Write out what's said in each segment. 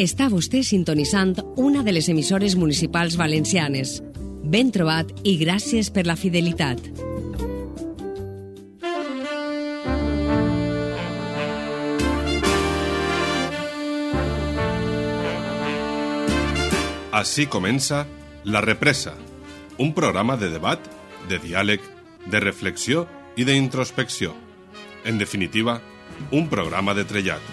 Està vostè sintonitzant una de les emissores municipals valencianes. Ben trobat i gràcies per la fidelitat. Així comença La Represa, un programa de debat, de diàleg, de reflexió i d'introspecció. En definitiva, un programa de trellat.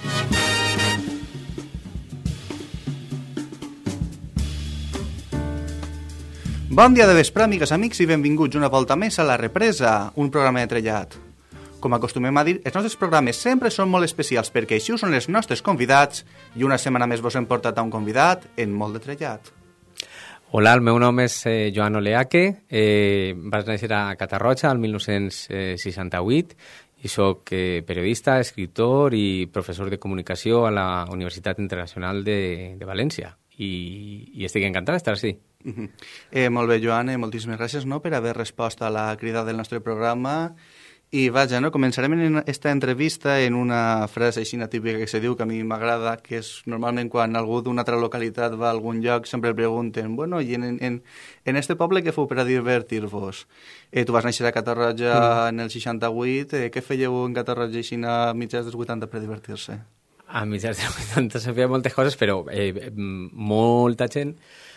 Bon dia de vespre, amigues, amics, i benvinguts una volta més a La Represa, un programa de trellat. Com acostumem a dir, els nostres programes sempre són molt especials perquè així ho són els nostres convidats i una setmana més vos hem portat a un convidat en molt de trellat. Hola, el meu nom és Joan Oleaque, vaig néixer a Catarroja el 1968 i soc periodista, escriptor i professor de comunicació a la Universitat Internacional de València i estic encantat d'estar així. Molt bé, Joan, moltíssimes gràcies per haver respost a la crida del nostre programa. I vaja, començarem aquesta entrevista en una frase així típica que se diu, que a mi m'agrada, que és normalment quan algú d'una altra localitat va a algun lloc sempre el pregunten, bueno, i en este poble què feu per a divertir-vos? Tu vas néixer a Catarroja en el 68, què fèieu en Catarroja així a mitjans dels 80 per divertir-se? A mitjans dels 80 se feia moltes coses, però molta gent,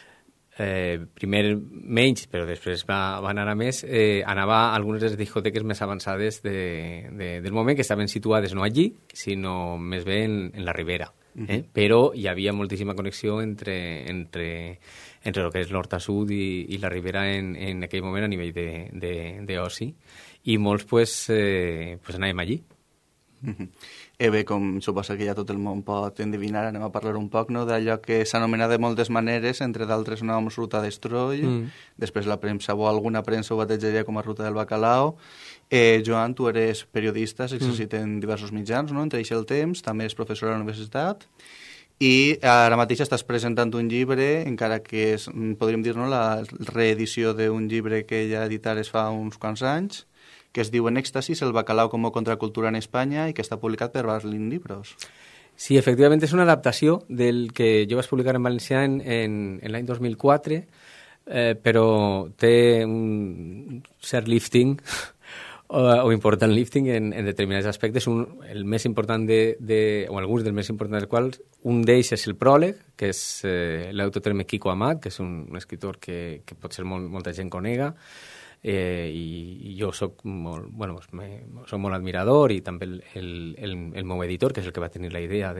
primer menys, però després va anar a més, anava a algunes de les discoteques més avançades del moment, que estaven situades no allí, sinó més bé en la Ribera. Però hi havia moltíssima connexió entre el que és nord a sud i la Ribera en aquell moment a nivell d'oci, i molts anàvem allí. Bé, com suposa que ja tot el món pot endevinar, anem a parlar un poc d'allò que s'anomena de moltes maneres, entre d'altres noms Ruta d'Estroi, després la premsa o alguna premsa ho batejaria com a Ruta del Bacalao. Joan, tu eres periodista, s'exercita en diversos mitjans, entre ells El Temps, també és professor a la universitat, i ara mateix estàs presentant un llibre, encara que és, podríem dir, la reedició d'un llibre que ja editares fa uns quants anys, que es diu En Éxtasis, el bacalao como contracultura en España i que està publicat per Barlin Libros. Sí, efectivament, és una adaptació del que jo vaig publicar en valencià en l'any 2004, però té un cert lifting o important lifting en determinats aspectes. El més important o alguns dels més importants dels quals, un d'ells és el pròleg, que és l'autor Quico Amat, que és un escriptor que potser molta gent conega, i jo soc molt admirador, i també el meu editor, que és el que va tenir la idea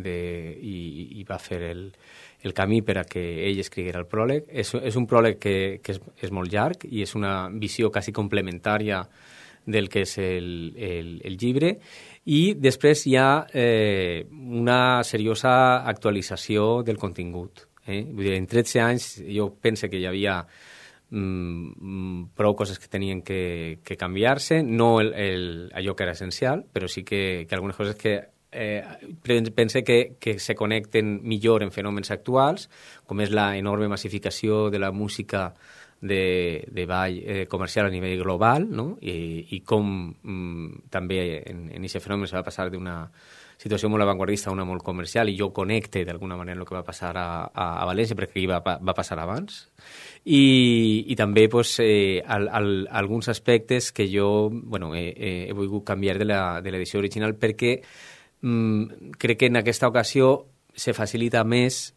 i va fer el camí per a que ell escriguera el pròleg. És un pròleg que és molt llarg i és una visió quasi complementària del que és el llibre, i després hi ha una seriosa actualització del contingut. Vull dir, en 13 anys jo penso que hi havia prou coses que tenien que canviar-se, no allò que era essencial, però sí que algunes coses que pense que se connecten millor en fenòmens actuals, com és la enorme massificació de la música de ball comercial a nivell global, i com també en aquest fenomen se va passar d'una situació molt avantguardista a una molt comercial, i jo connecte d'alguna manera el que va passar a València, perquè aquí va passar abans. I també alguns aspectes que jo he volgut canviar de l'edició original, perquè crec que en aquesta ocasió se facilita més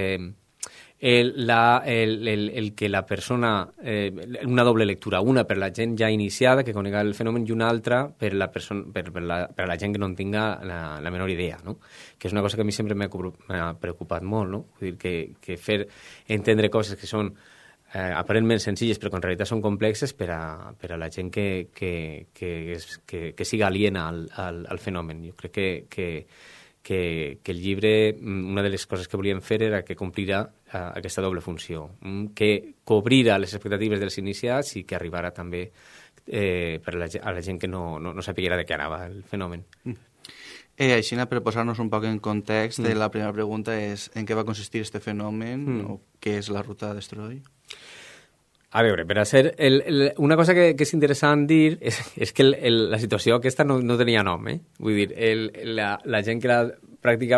el que la persona, una doble lectura, una per la gent ja iniciada que conega el fenomen i una altra per la gent que no en tinga la menor idea, no? Que és una cosa que a mi sempre m'ha preocupat molt, no? Vull dir que fer entendre coses que són aparentment senzilles però que en realitat són complexes per a la gent que siga aliena al fenomen. Jo crec que el llibre, una de les coses que volíem fer era que complirà aquesta doble funció, que cobrira les expectatives dels iniciats i que arribara també a la gent que no sapiguera de què anava el fenomen. Així, per posar-nos un poc en context, la primera pregunta és en què va consistir este fenomen o què és la Ruta d'Estroi? A veure, per a ser... una cosa que és interessant dir és que la situació aquesta no tenia nom, Vull dir, la gent que la practicava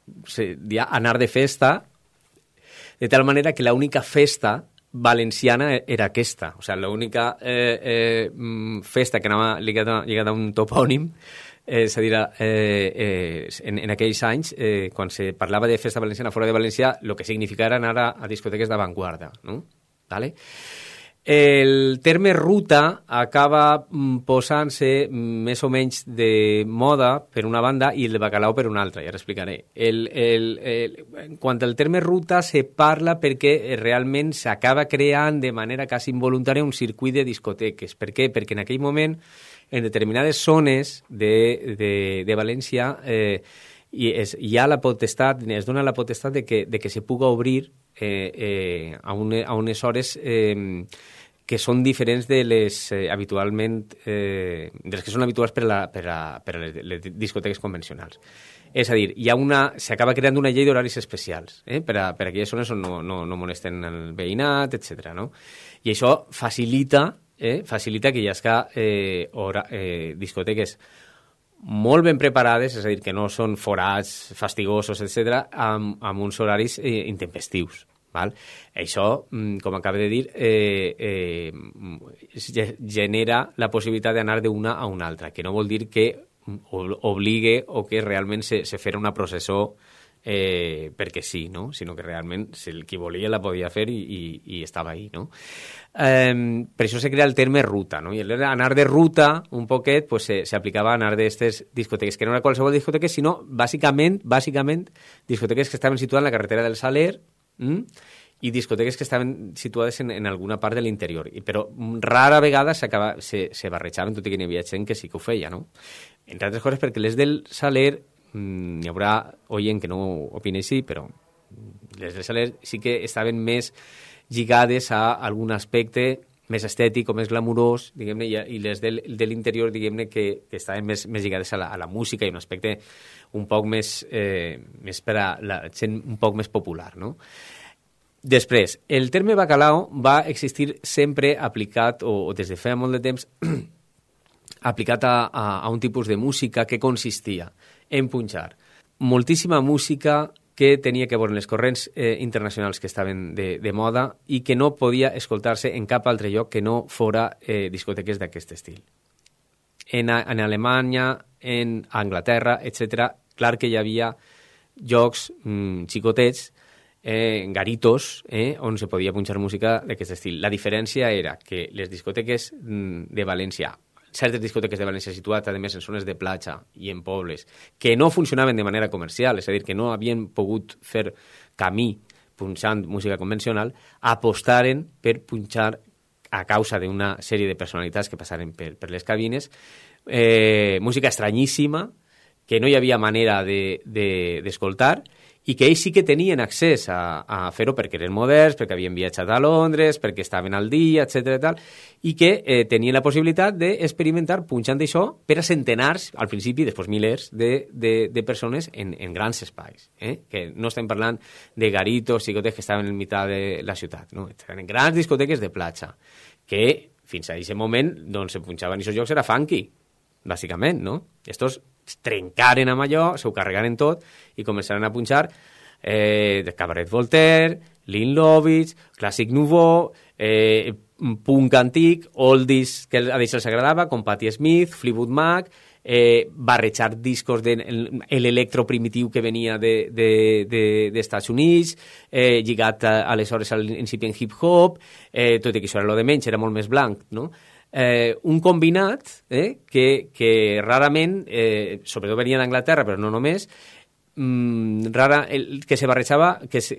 se dia anar de festa, de tal manera que l'única festa valenciana era aquesta. O sigui, l'única festa que anava lligada a un topònim, és a dir, en aquells anys, quan se parlava de festa valenciana fora de València, el que significava anar a discoteques d'avantguarda, no? ¿Vale? El terme ruta acaba posant-se més o menys de moda per una banda i el bacalao per una altra, ja l'explicaré. Quant al terme ruta se parla perquè realment s'acaba creant de manera quasi involuntària un circuit de discoteques. Per què? Perquè en aquell moment, en determinades zones de València, hi ha la potestat, es dona la potestat de que se puga obrir a unes hores que són diferents de les habitualment de les que són habituals per a les discoteques convencionals. És a dir, s'acaba creant una llei d'horaris especials per a aquelles zones on no molesten el veïnat, etc. No? I això facilita que hi hagi discoteques molt ben preparades, és a dir, que no són forats, fastigosos, etc., amb uns horaris intempestius. Val? Això, com acaba de dir, genera la possibilitat d'anar d'una a una altra, que no vol dir que obligue o que realment se fera una processó perquè sí, no? Sinó que realment qui volia la podia fer i estava ahí. No? Per això se crea el terme ruta, no? I anar de ruta un poquet pues, s'aplicava a anar d'aquestes discoteques, que no era qualsevol discoteca, sinó bàsicament discoteques que estaven situades en la carretera del Saler, i discoteques que estaven situades en alguna part de l'interior. Però rara vegada se barrejaven, tot i que n'hi havia gent que sí que ho feia, no? Entre altres coses perquè les del Saler, n'hi haurà oient que no opina així, però les del Saler sí que estaven més lligades a algun aspecte més estètic o més glamurós, diguem-ne, i les de l'interior, diguem-ne, que estaven més lligades a la música i un aspecte un poc més per a la gent un poc més popular, no? Després, el terme bacalao va existir sempre aplicat, o des de fa molt de temps, aplicat a un tipus de música que consistia en punxar moltíssima música que tenia que veure les corrents internacionals que estaven de moda i que no podia escoltar-se en cap altre lloc que no fora discoteques d'aquest estil. En Alemanya, en Anglaterra, etc., clar que hi havia llocs xicotets, garitos, on se podia punxar música d'aquest estil. La diferència era que les discoteques de València, certes discoteques de València situades, a més, en zones de platja i en pobles, que no funcionaven de manera comercial, és a dir, que no havien pogut fer camí punxant música convencional, apostaren per punxar, a causa d'una sèrie de personalitats que passaren per les cabines, música estranyíssima, que no hi havia manera d'escoltar, i que ells sí que tenien accés a fer-ho perquè eren moderns, perquè havien viatjat a Londres, perquè estaven al dia, etc. I que tenien la possibilitat d'experimentar punxant això per a centenars, al principi, després milers, de persones en grans espais. Que no estem parlant de garitos, discoteques que estaven en mitjà de la ciutat. No? Eren grans discoteques de platja, que fins a aquest moment doncs, se punxaven i aquests llocs era funky, bàsicament, no? Estos trencaren amb allò, s'ho carregaren tot i començaren a punxar de Cabaret Voltaire, Lynn Lovitz, Classic Nouveau, punk antic, oldies que a ells els agradava, com Patti Smith, Fleetwood Mac, barrejar discos de l'electro primitiu que venia dels Estats Units, lligat aleshores a l'incipient hip-hop, tot i que això era lo de menys, era molt més blanc, no? Un combinat que rarament, sobretot venia d'Anglaterra, però no només, que se barrejava,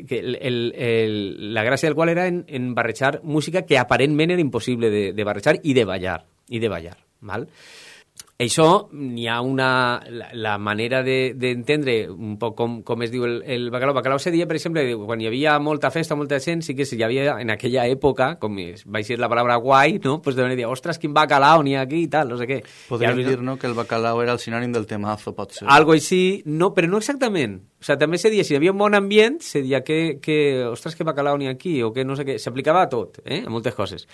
la gràcia del qual era en barrejar música que aparentment era impossible de barrejar i de ballar, val? Això n'hi ha la manera d'entendre un poc com es diu el bacalao. Bacalao se dia, per exemple, quan hi havia molta festa, molta gent, sí que hi havia en aquella època, com va ser la paraula guai, no? Pues deuen dir, ostres, quin bacalao n'hi ha aquí i tal, no sé què. Podríem dir, no?, que el bacalao era el sinònim del temazo, pot ser. Algo així, no, però no exactament. O sigui, també se dia, si hi havia un bon ambient, se dia que ostres, que bacalao n'hi ha aquí, o que no sé què. S'aplicava a tot, a moltes coses.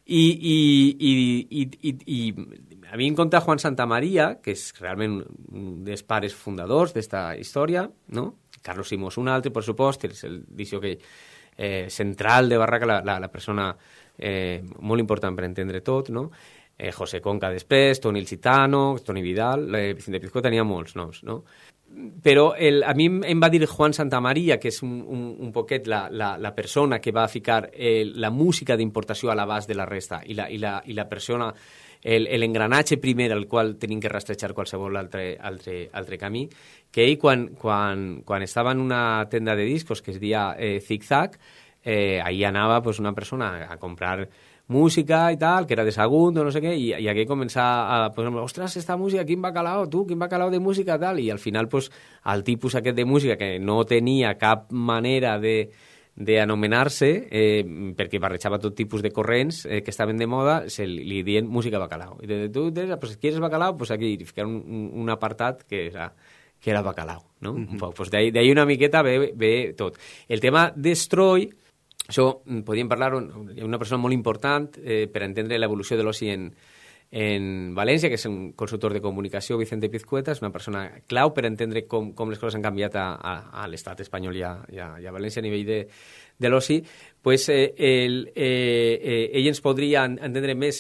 I a mi em conta Juan Santamaria, que és realment un dels pares fundadors d'esta història, no?, Carlos Simós un altre, per supost, és el discjòquei central de Barraca, la persona molt important per entendre tot, no? José Conca després, Toni El Gitano, Toni Vidal, Vicente Pizco, tenia molts noms, no? Però a mi em va dir Juan Santamaria, que és un poquet la persona que va ficar la música d'importació a l'abast de la resta i la persona, l'engranatge primer al qual tenim que rastrejar qualsevol altre camí, que ell quan estava en una tenda de discos que es deia Zig Zag, ahí anava pues, una persona a comprar música i tal, que era de Sagunt o no sé què, i aquí començar a pues, ostres, esta música, quin bacalao, tu, quin bacalao de música, tal, i al final pues, el tipus aquest de música que no tenia cap manera d'anomenar-se, perquè barrejava tot tipus de corrents que estaven de moda, li dien música bacalao. I tu, pues, ¿quieres bacalao? Pues aquí ficaron un apartat que era bacalao, no? Un poc. Pues d'ahí una miqueta ve tot. El tema Destroy, això podríem parlar d'una persona molt important per entendre l'evolució de l'oci en València, que és un consultor de comunicació, Vicente Pizcueta, és una persona clau per entendre com les coses han canviat a l'estat espanyol i a València a nivell de l'oci. Pues, ell ens podria entendre més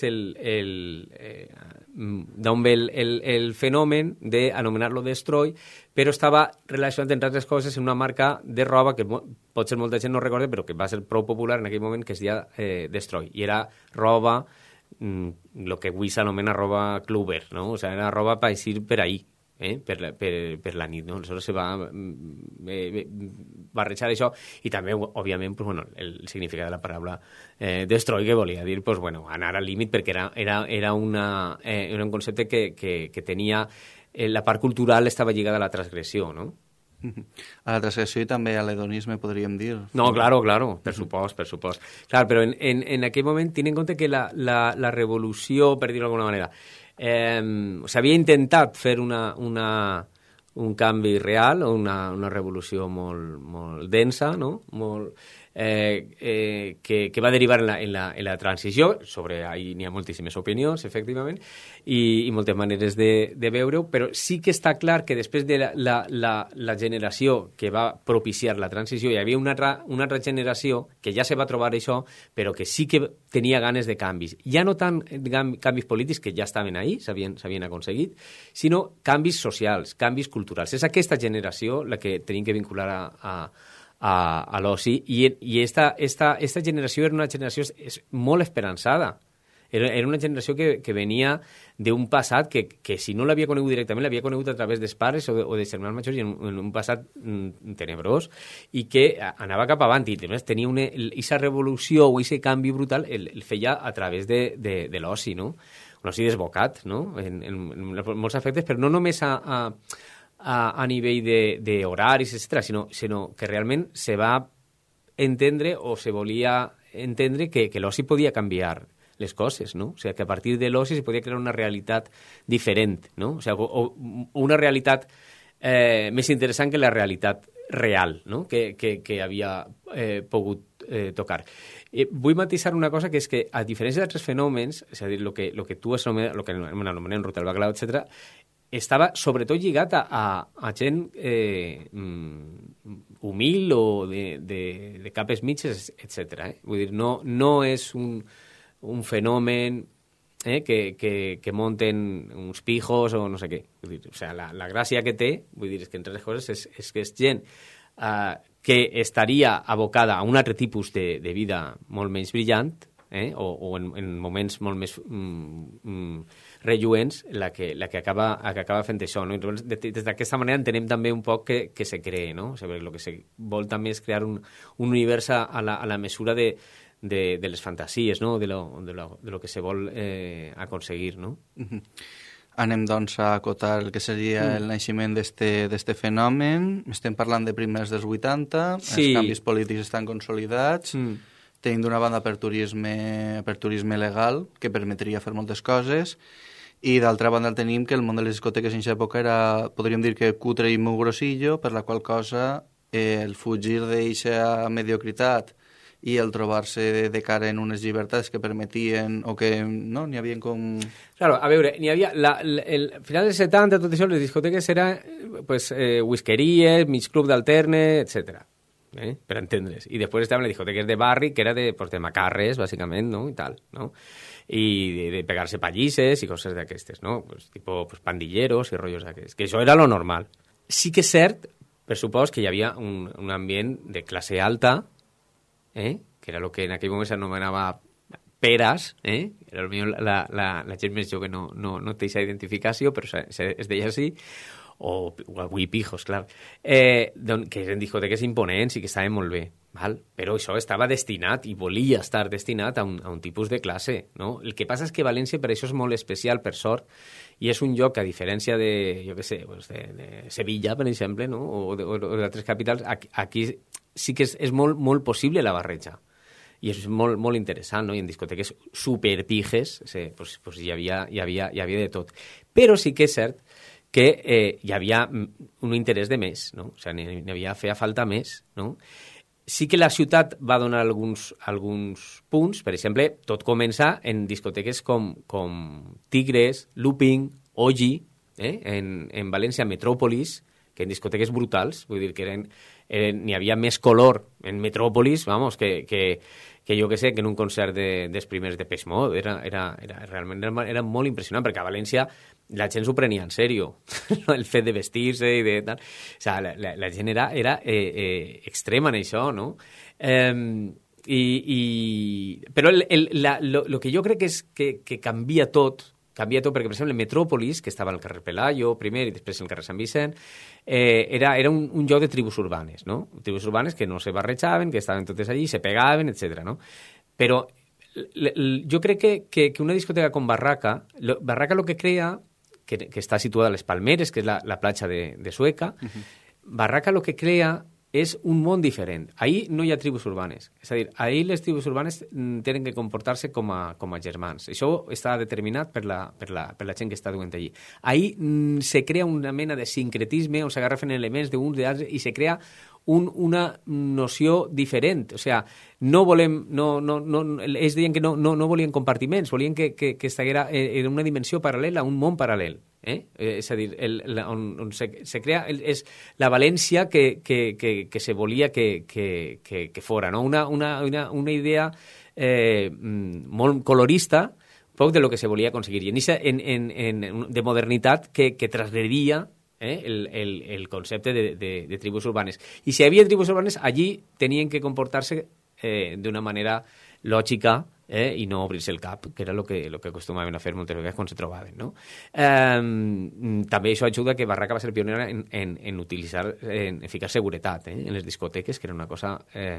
d'on ve el fenomen d'anomenar-lo Destroy, però estava relacionat, entre altres coses, en una marca de roba que potser molta gent no recorda, però que va ser prou popular en aquell moment, que es deia Destroy. I era roba, el que avui s'anomena roba clubber, no? O sigui, era roba per eixir per ahí, per la nit, no? Aleshores se va barrejar això, i també, òbviament, pues, bueno, el significat de la paraula destroy, que volia dir, pues, bueno, anar al límit, perquè era un concepte que tenia la part cultural estava lligada a la transgressió, no? A la transgressió i també a l'hedonisme, podríem dir. No, claro, per supost. Clar, però en aquell moment, tenint en compte que la revolució, per dir-ho d'alguna manera, s'havia intentat fer un canvi real, una revolució molt densa, no? Que va derivar en la transició. Sobre ahí n'hi ha moltíssimes opinions, efectivament, i moltes maneres de veure-ho, però sí que està clar que després de la generació que va propiciar la transició hi havia una altra generació que ja se va trobar això, però que sí que tenia ganes de canvis. Ja no tant canvis polítics, que ja estaven ahí, s'havien aconseguit, sinó canvis socials, canvis culturals. És aquesta generació la que tenim que vincular a l'oci, i esta generació era una generació molt esperançada. Era una generació que venia d'un passat que si no l'havia conegut directament, l'havia conegut a través dels pares o de germans majors, i en un passat tenebrós, i que anava cap avant, i tenia aquesta revolució o aquest canvi brutal el feia a través de l'oci, no? Un oci desbocat, no? En molts aspectes, però no només a nivell d'horaris, etc., sinó que realment se va entendre o se volia entendre que l'oci podia canviar les coses, no? O sigui, que a partir de l'oci se podia crear una realitat diferent, no? O sigui, una realitat més interessant que la realitat real, no? Que havia pogut tocar. Vull matisar una cosa, que és que, a diferència d'altres fenòmens, és a dir, el que tu anomenem ruta del bacalao, etc., estava sobretot lligat a gent humil o de capes mitges, etc. Vull dir, no és un fenomen que munten uns pijos o no sé què. Vull dir, o sigui, la gràcia que té, vull dir, és que, entre les coses, és que és gent que estaria abocada a un altre tipus de vida molt menys brillant, o en moments molt més relluents, la que acaba fent això, no? Des d'aquesta manera entenem també un poc que se cree, no? O sigui, el que se vol també és crear un univers a la mesura de les fantasies, no? De lo que se vol aconseguir, no? Anem, doncs, a acotar el que seria el naixement d'este fenomen. Estem parlant de primers dels 80, sí. Els canvis polítics estan consolidats, tenim d'una banda per turisme legal, que permetria fer moltes coses, i d'altra banda tenim que el món de les discoteques en aquesta època era, podríem dir, que cutre i molt grossillo, per la qual cosa el fugir d'eixa mediocritat i el trobar-se de cara en unes llibertats que permetien, o que no, n'hi havia com... Claro, a veure, n'hi havia... El final dels 70, tot això, les discoteques eren pues, whiskeries, mig club d'alterne, etc. Per entendre's. I després estaven les discoteques de barri, que era de, pues, de macarres, bàsicament, no? I tal, no? I de pegar-se pallisses i coses d'aquestes, no? Pues, tipo pues, pandilleros i rotllos d'aquests. Que això era lo normal. Sí que és cert, per supòs, que hi havia un ambient de classe alta, que era el que en aquell moment s'anomenava peres, era la gent més jove no té aquesta identificació, però es deia així, o avui pijos, clar, que eren discoteques imponents i que estaven molt bé, val? Però això estava destinat i volia estar destinat a un tipus de classe, no? El que passa és que València per això és molt especial, per sort, i és un lloc que, a diferència de, jo què sé, pues de Sevilla, per exemple, no? o d'altres capitals, aquí sí que és molt, molt possible la barreja. I és molt, molt interessant, no? I en discoteques superpijes pues hi havia de tot. Però sí que és cert que hi havia un interès de més, no? O sigui, feia falta més, no? Sí que la ciutat va donar alguns punts, per exemple, tot comença en discoteques com Tigres, Looping, Ogi, en València, Metròpolis, que en discoteques brutals, vull dir que n'hi havia més color en Metròpolis, vamos, que jo que sé, que en un concert dels primers de Depeche Mode. Realment era molt impressionant, perquè a València la gent s'ho prenia en sèrio, el fet de vestir-se i de tal. O sigui, la gent era extrema en això, no? Però el que jo crec és que canvia tot, perquè, per exemple, Metròpolis, que estava al carrer Pelayo primer i després al carrer Sant Vicent, era un lloc de tribus urbanes, no? Tribus urbanes que no se barrejaven, que estaven totes allí, se pegaven, etc. No? Però jo crec que una discoteca com Barraca lo que crea, que està situada a les Palmeres, que és la platja de Sueca, Barraca lo que crea és un món diferent. Ahí no hi ha tribus urbanes. És a dir, ahí les tribus urbanes tenen que comportar-se com a germans. Això està determinat per la gent que està duent allí. Ahí se crea una mena de sincretisme on s'agarrafen elements d'uns i d'altres i se crea una noció diferent. O sigui, ells deien que no volien compartiments, volien que estiguera en una dimensió paral·lela, un món paral·lel. És a dir, on se crea és la València que se volia que fora, no? Una idea molt colorista, poc de lo que se volia aconseguir, i de modernitat que trasgrediria el concepte de tribus urbanes. I si hi havia tribus urbanes, allí tenien que comportar-se d'una manera lògica i no obrir-se el cap, que era el que acostumaven a fer moltes vegades quan se trobaven, no? També això ajuda que Barraca va ser pionera en ficar seguretat en les discoteques, que era una cosa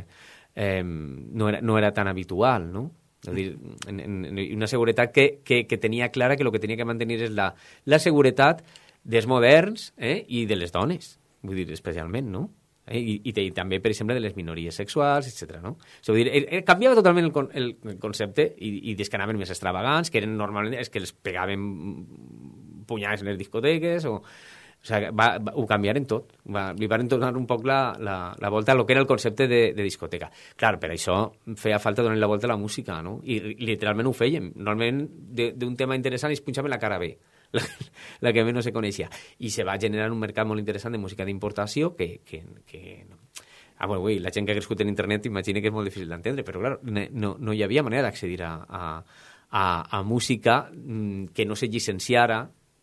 no era tan habitual, no? És a dir, una seguretat que tenia clara que el que tenia que mantenir és la seguretat dels moderns i de les dones, vull dir, especialment, no? I també, per exemple, de les minories sexuals, etc. No? És a dir, canviava totalment el concepte i des que anaven més extravagants, que eren normalment els que els pegaven punyades en les discoteques, o sigui, ho canviaren tot. Li van donar un poc la volta a lo que era el concepte de discoteca. Clar, per això feia falta donar la volta a la música, no? I literalment ho fèiem. Normalment, d'un tema interessant, es punxaven la cara B, la que més no se coneixia. I se va generar un mercat molt interessant de música d'importació que la gent que ha crescut en internet imagina que és molt difícil d'entendre, però clar, no hi havia manera d'accedir a música que no se llicenciara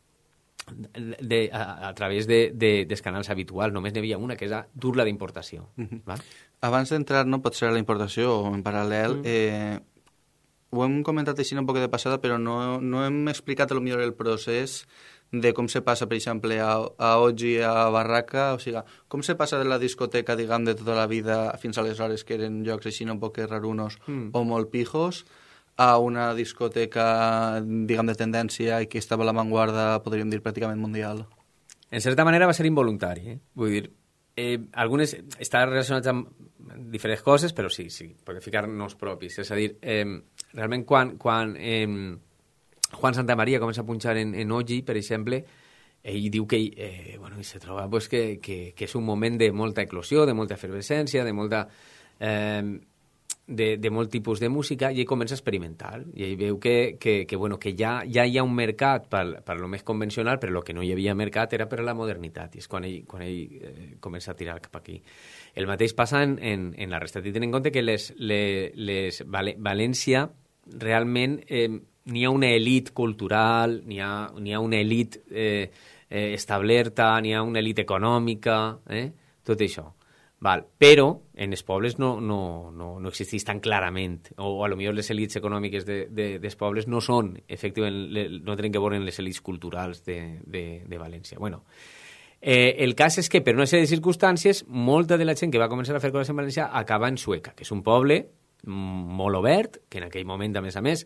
a través dels canals habituals. Només n'hi havia una, que és dur-la d'importació. Abans d'entrar, no, potser a la importació o en paral·lel, ho hem comentat així un poc de passada, però no hem explicat potser el procés de com se passa, per exemple, a Ogi, a Barraca, o sigui, com se passa de la discoteca, diguem, de tota la vida fins aleshores, que eren llocs així un poc rarunos o molt pijos, a una discoteca, diguem, de tendència i que estava a l'avantguarda, podríem dir, pràcticament mundial. En certa manera va ser involuntari, vull dir, algunes estan relacionats amb diferents coses, però sí, perquè ficar-nos propis. És a dir, realment quan Juan Santamaría comença a punxar en Ogi, per exemple, ell diu que se troba pues, que és un moment de molta eclosió, de molta efervescència, de molta... de molt tipus de música i ell comença a experimentar i ell veu que ja hi ha un mercat per lo més convencional, però el que no hi havia mercat era per a la modernitat, i és quan ell comença a tirar cap aquí. El mateix passa en la resta. Tenen en compte que València realment n'hi ha una elit cultural, n'hi ha una elit establerta, n'hi ha una elit econòmica, tot això. Val. Però en els pobles no existeix tan clarament, o a lo millor les elites econòmiques dels pobles no són, efectivament, no tenen que veure en les elites culturals de València. Bueno, el cas és que per una sèrie de circumstàncies molta de la gent que va començar a fer coses en València acaba en Sueca, que és un poble molt obert, que en aquell moment, a més,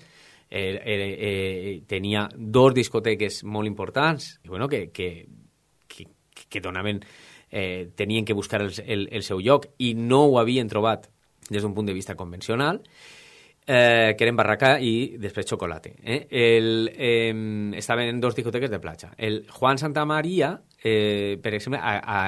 tenia 2 discoteques molt importants, i bueno, que donaven... tenien que buscar el seu lloc i no ho havien trobat des d'un punt de vista convencional, que eren Barraca i després Chocolate. Estaven en 2 discoteques de platja. El Juan Santa Maria, per exemple,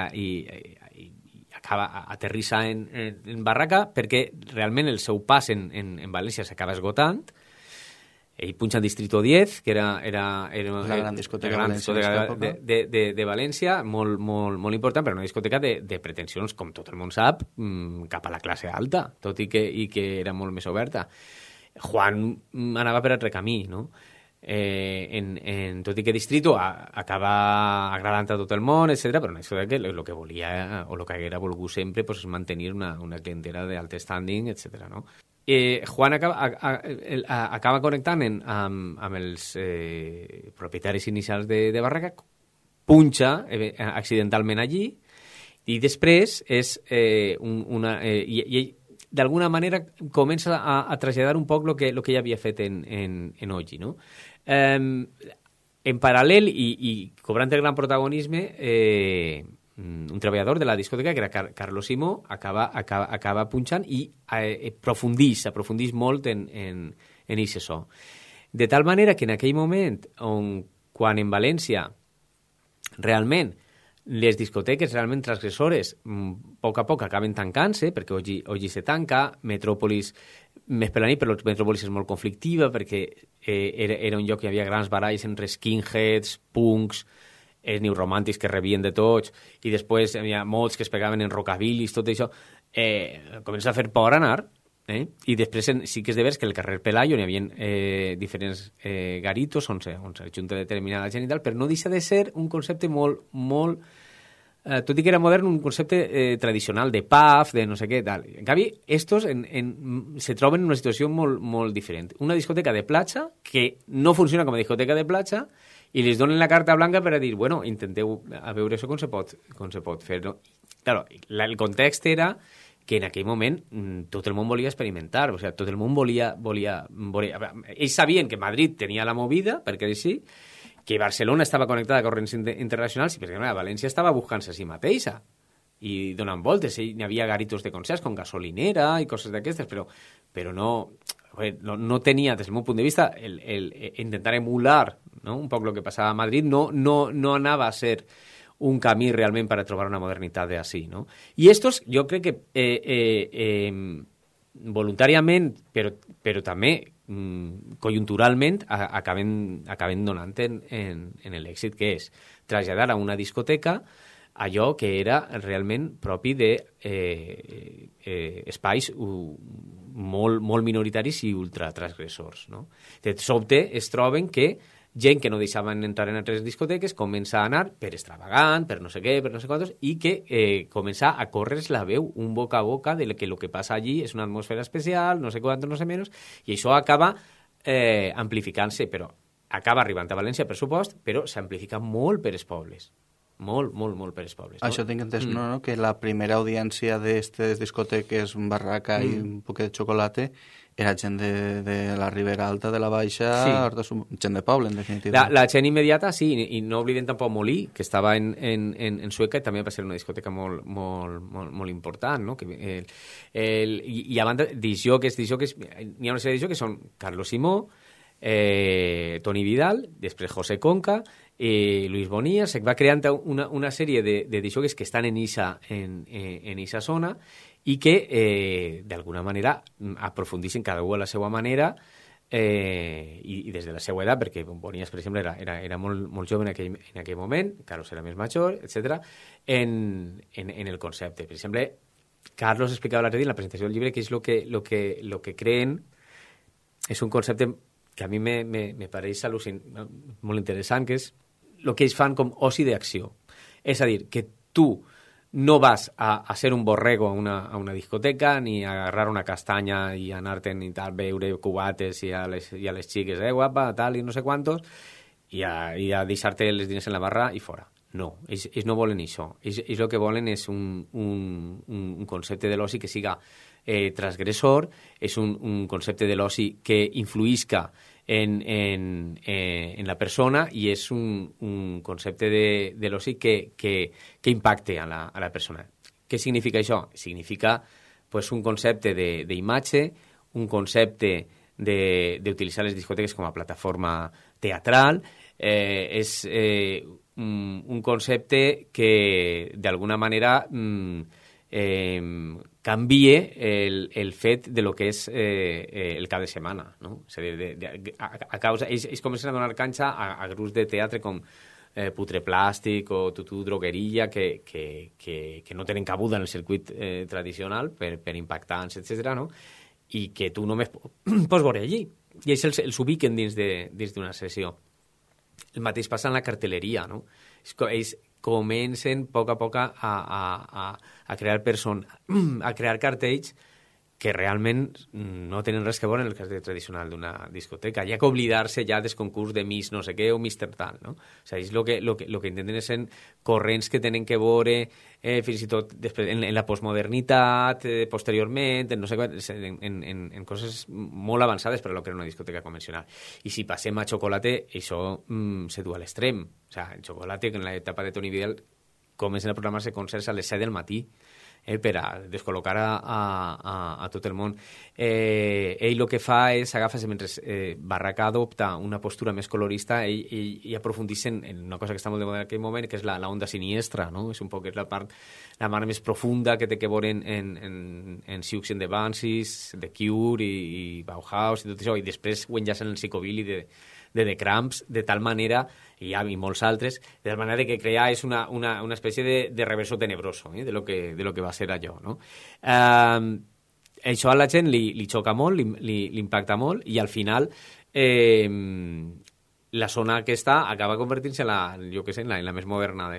aterrissa en Barraca perquè realment el seu pas en València s'acaba esgotant. Ell punxa en Distrito 10, que era la gran discoteca de València, molt important, però una discoteca de pretensions, com tot el món sap, cap a la classe alta, tot i que era molt més oberta. Juan anava per altre camí, no? Tot i que Distrito acaba agradant a tot el món, etc., però una discoteca el que volia, o el que haguera volgut sempre, pues, és mantenir una clientela d'alt standing, etc., no? Juan acaba connectant amb els propietaris inicials de Barraca, punxa accidentalment allí i després ell d'alguna manera comença a traslladar un poc el que ell havia fet en Oji, no? En paral·lel i cobrant el gran protagonisme, un treballador de la discoteca, que era Carlos Simó, acaba punxant i aprofundís molt en aquest so. De tal manera que en aquell moment, quan en València realment les discoteques realment transgressores a poc acaben tancant-se, perquè Oji se tanca, Metròpolis més per la nit, però Metròpolis és molt conflictiva perquè era un lloc que hi havia grans baralles entre skinheads, punks, els neuromàntics que rebien de tots, i després hi havia molts que es pegaven en rockabilis, tot això, comença a fer por anar, i després sí que és de veres que el carrer Pelayo n'hi havia diferents garitos on s'ajunta determinada gent i tal, però no deixa de ser un concepte molt tot i que era modern, un concepte tradicional de pub, de no sé què, tal. En canvi, estos se troben en una situació molt diferent. Una discoteca de platja que no funciona com a discoteca de platja i les donen la carta blanca per a dir, bueno, intenteu a veure això com se pot fer, no? Claro, el context era que en aquell moment tot el món volia experimentar, o sigui, tot el món volia... Ells sabien que Madrid tenia la movida, perquè així, que Barcelona estava connectada a corrents internacionals i, per exemple, València estava buscant-se a si mateixa i donant voltes. Hi havia garitos de concerts com Gasolinera i coses d'aquestes, però no tenia, des del meu punt de vista, intentar emular, no, un poc el que passava a Madrid, no anava a ser un camí realment per a trobar una modernitat d'ací, no? I estos, jo crec que voluntàriament, però també conjunturalment acaben donant en l'èxit que és traslladar a una discoteca allò que era realment propi de espais molt minoritaris i ultratransgressors, no? De sobte es troben que gent que no deixaven entrar en altres discoteques comença a anar per extravagant, per no sé què, per no sé quantos, i que comença a córrer la veu un boca a boca de que el que passa allí és una atmosfera especial, no sé quantos, no sé menys, i això acaba amplificant-se, però acaba arribant a València, per supost, però s'amplifica molt per els pobles. Molt per els pobles. Això tinc entès, no? Que la primera audiència d'aquestes discoteques, Barraca i un poquet de Chocolate, era gent de la Ribera Alta, de la Baixa, sí. Gent de poble, en definitiva. La gent immediata, sí, i no oblidem tampoc Molí, que estava en Sueca i també va ser una discoteca molt important, no? I a banda, disjòquers, n'hi ha una sèrie de disjòquers que són Carlos Simó, Toni Vidal, després José Conca, Luis Bonilla, se va creant una sèrie de jocs que estan en eixa zona i que, d'alguna manera, aprofundissin cada un a la seva manera i des de la seva edat, perquè Bonillas, per exemple, era molt jove en aquell moment, Carlos era més major, etc. en el concepte. Per exemple, Carlos explicava l'altre dia en la presentació del llibre que és lo que creen és un concepte que a mi me pareix molt interessant, que és el que ells fan com oci d'acció. És a dir, que tu no vas a ser un borrego a una discoteca ni a agarrar una castanya i anar-te'n i tal, beure cubates i a les xiques, guapa, tal, i no sé quantos, i a deixar-te els diners en la barra i fora. No, ells no volen això. Ells el que volen és un concepte de l'oci que siga transgressor, és un concepte de l'oci que influïsca en la persona i és un concepte de l'oci que impacte a la persona. Què significa això? Significa pues, un concepte d'imatge, un concepte d'utilitzar les discoteques com a plataforma teatral, és un concepte que d'alguna manera canvie el fet de lo que és el cap de setmana, no? És a dir, a causa, ells comencen a donar canxa a grups de teatre com Putreplàstic o Tutú Drogueria que no tenen cabuda en el circuit tradicional per impactants, etc., no? I que tu només pots veure allí. I ells els ubiquen dins d'una sessió. El mateix passa en la cartelleria, no? Ells comencen a poc a poc a crear cartells que realment no tenen res que veure en el cartell tradicional d'una discoteca. Hi ha que oblidar-se ja del concurs de Miss no sé què o Mr. Tal, no? O sigui, lo que intenten és corrents que tenen que veure fins i tot després, en la postmodernitat, posteriorment, en, no sé, en coses molt avançades per a lo que era una discoteca convencional. I si passem a Chocolate, això se du a l'extrem. O sigui, en Chocolate, en l'etapa de Toni Vidal, comencen a programar-se concerts a les 7 del matí, per a descol·locar a tot el món. Ell el que fa és agafa-se mentre Barraca adopta una postura més colorista i aprofundeix en una cosa que està molt de moda en aquell moment, que és la onda siniestra, no? És un poc la part més profunda que té que veure en Siouxsie and the Banshees, The Cure i Bauhaus i tot això, i després ho enllacen el psicobilly de The Cramps, de tal manera, i molts altres, de tal manera que crear és una espècie de reverso tenebroso de lo que va ser allò, no? Això a la gent li xoca molt, li impacta molt, i al final la zona aquesta acaba convertint-se en la més moderna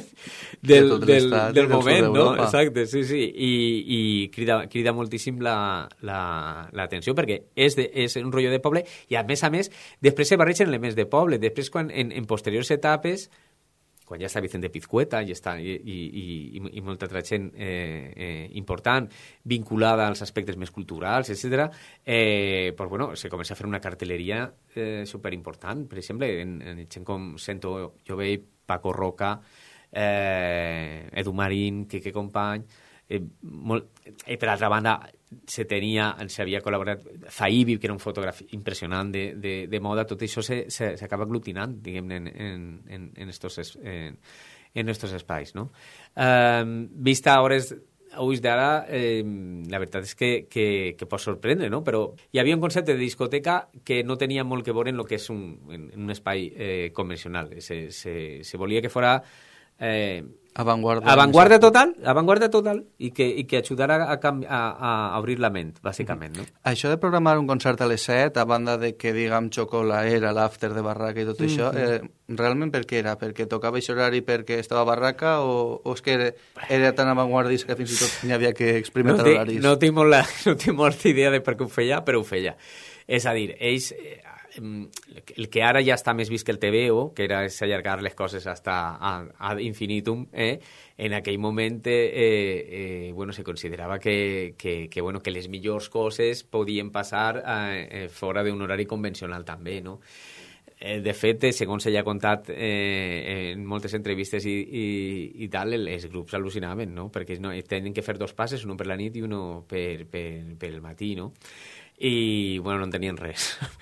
del moment, no? Exacte, sí. I crida moltíssim l'atenció, perquè és un rotllo de poble, i a més, després se barregen elements de poble. Després, quan en posteriors etapes, quan ja està Vicente Pizcueta i molta altra gent important vinculada als aspectes més culturals, etc., pues, bueno, se comença a fer una cartelleria superimportant. Per exemple, en gent com Sento Jovell, Paco Roca, Edu Marín, Quique Company, per altra banda s'havia col·laborat Zaibi, que era un fotògraf impressionant de moda. Tot això s'acaba aglutinant, diguem-ne, en estos espais, no? Vista a ulls d'ara, la veritat és que pot sorprendre, no? Però hi havia un concepte de discoteca que no tenia molt que veure en el que és un espai convencional. Se volia que fora avantguarda total i que ajudara a obrir la ment, bàsicament, no? Això de programar un concert a les 7, a banda de que, diguem, Xocola era l'after de Barraca i tot això, realment per què era? Perquè tocava aquest horari perquè estava a Barraca o és que era tan avantguardista que fins i tot n'hi havia que experimentar horaris? No tinc molta idea de per què ho feia, però ho feia. És a dir, ells... el que ara ja està més vist que el TVO, que era allargar les coses hasta ad infinitum, en aquell moment bueno, se considerava que les millors coses podien passar fora d'un horari convencional també, no? De fet, segons ella ha contat en moltes entrevistes i tal, els grups al·lucinaven, no? Perquè tenen que fer 2 passes, un per la nit i un per el matí, no? I, bueno, no en tenien res.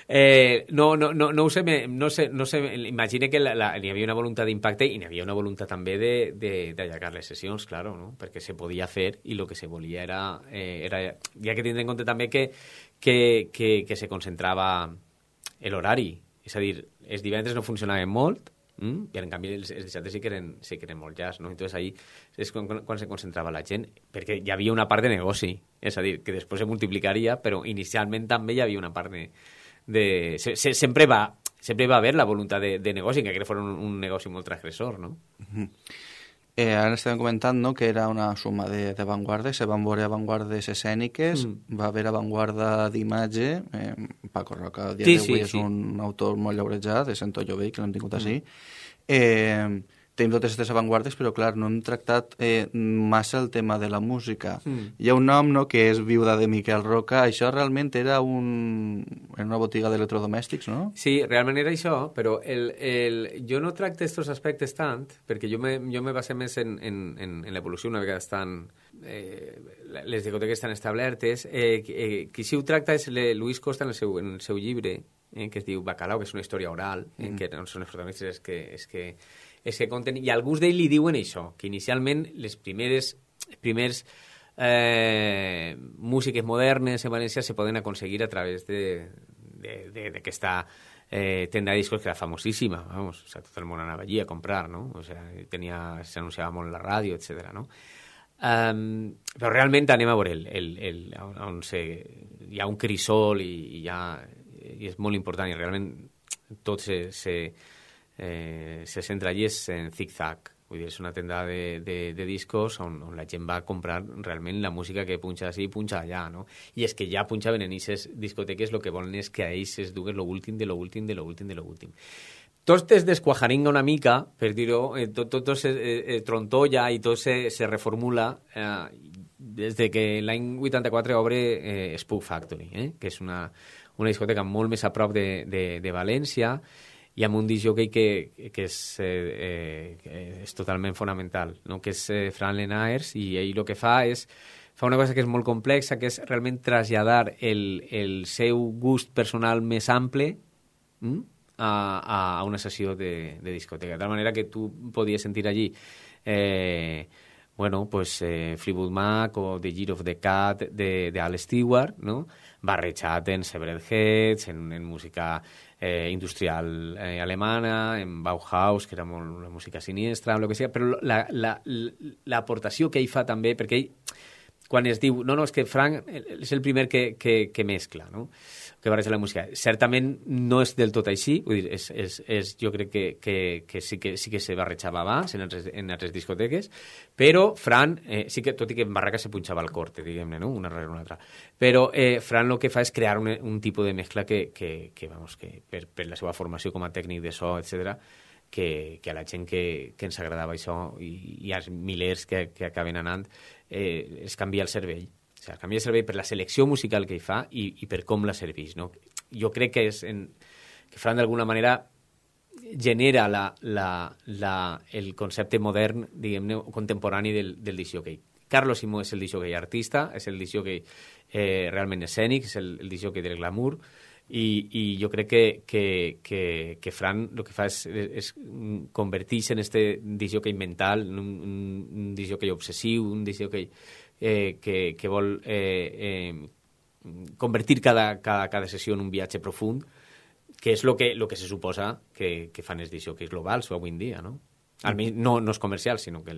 No ho sé, no sé, imagine que n'hi havia una voluntat d'impacte i n'hi havia una voluntat també d'allargar les sessions, claro, no? Perquè se podia fer i el que se volia era hi ha que tindre en compte també que se concentrava l'horari, és a dir, els divendres no funcionaven molt, i en canvi els dissabtes sí que eren molt jazz, no? Entonces ahí és quan se concentrava la gent, perquè hi havia una part de negoci, és a dir, que després se multiplicaria, però inicialment també hi havia una part sempre va haver la voluntat de negoci, que fos un negoci molt transgressor, no? Ara estàvem comentant, no?, que era una suma d'avantguardes, se van veure avantguardes escèniques, va haver avantguarda d'imatge, Paco Roca, a dia d'avui és un autor molt llaurejat, de Sento Llobell, que l'hem tingut així. Tenim totes aquestes avantguardes, però clar, no hem tractat massa el tema de la música. Hi ha un nom, no?, que és Viuda de Miquel Roca. Això realment era una botiga d'electrodomèstics, no? Sí, realment era això, però jo no tracte aquests aspectes tant, perquè jo me base més en l'evolució una vegada estan les discoteques estan establertes. Qui sí ho tracta és Luis Costa en el seu llibre, que es diu Bacalao, que és una història oral, que no són els protagonistes, és que conten, i alguns d'ells li diuen això, que inicialment els primers músiques modernes en València se poden aconseguir a través d'aquesta tenda de discos que era famosíssima, vamos, o sea, tot el món anava allí a comprar, no? O sea, s'anunciava molt en la ràdio, etc. No? Però realment anem a veure on hi ha un crisol i és molt important, i realment tot se centra allí en zig-zag. Vull dir, és una tenda de discos on la gent va a comprar realment la música que punxa així i punxa allà, no? I és que ja punxaven en aquestes discoteques, el que volen és que a ells es duguen l'últim de l'últim de l'últim de l'últim. Tot es desquajaringa una mica, per dir-ho, tot se trontolla i tot se reformula des que l'any 84 obre Spook Factory, que és una discoteca molt més a prop de València, i amb un discjockey que és totalment fonamental, no? Que és Fran Lenaers, i ell el que fa una cosa que és molt complexa, que és realment traslladar el seu gust personal més ample a una sessió de discoteca. De tal manera que tu podies sentir allí Fleetwood Mac o The Year of the Cat d'Al Stewart, no? Barrejat en Severed Heads, en música industrial alemana, en Bauhaus, que era molt una música siniestra, el que sigui, però l'aportació que ell fa també, perquè ell, quan es diu, no, és que Frank és el primer que mescla, no?, que barreja la música. Certament no és del tot així, vull dir, jo crec que sí que se barrejava abans en altres discoteques, però Fran, sí que, tot i que en barraca se punxava al corte, diguem-ne, no?, una darrere una altra, però Fran el que fa és crear un tipus de mescla que per la seva formació com a tècnic de so, etc., que a la gent que ens agradava això, i als milers que acaben anant, es canvia el cervell. O sigui, canvia el cervell per la selecció musical que hi fa i per com la serveix, no? Jo crec que que Fran d'alguna manera genera el concepte modern, diguem-ne, contemporani del discjockey. Carlos Simó és el discjockey artista, és el discjockey realment escènic, és el discjockey del glamour, i jo crec que Fran el que fa és convertir-se en este discjockey mental, un discjockey obsessiu, un discjockey que vol convertir cada sessió en un viatge profund, que és el que se suposa que fan els discjockeys globals avui en dia, no? Almenys no els comercials, sinó que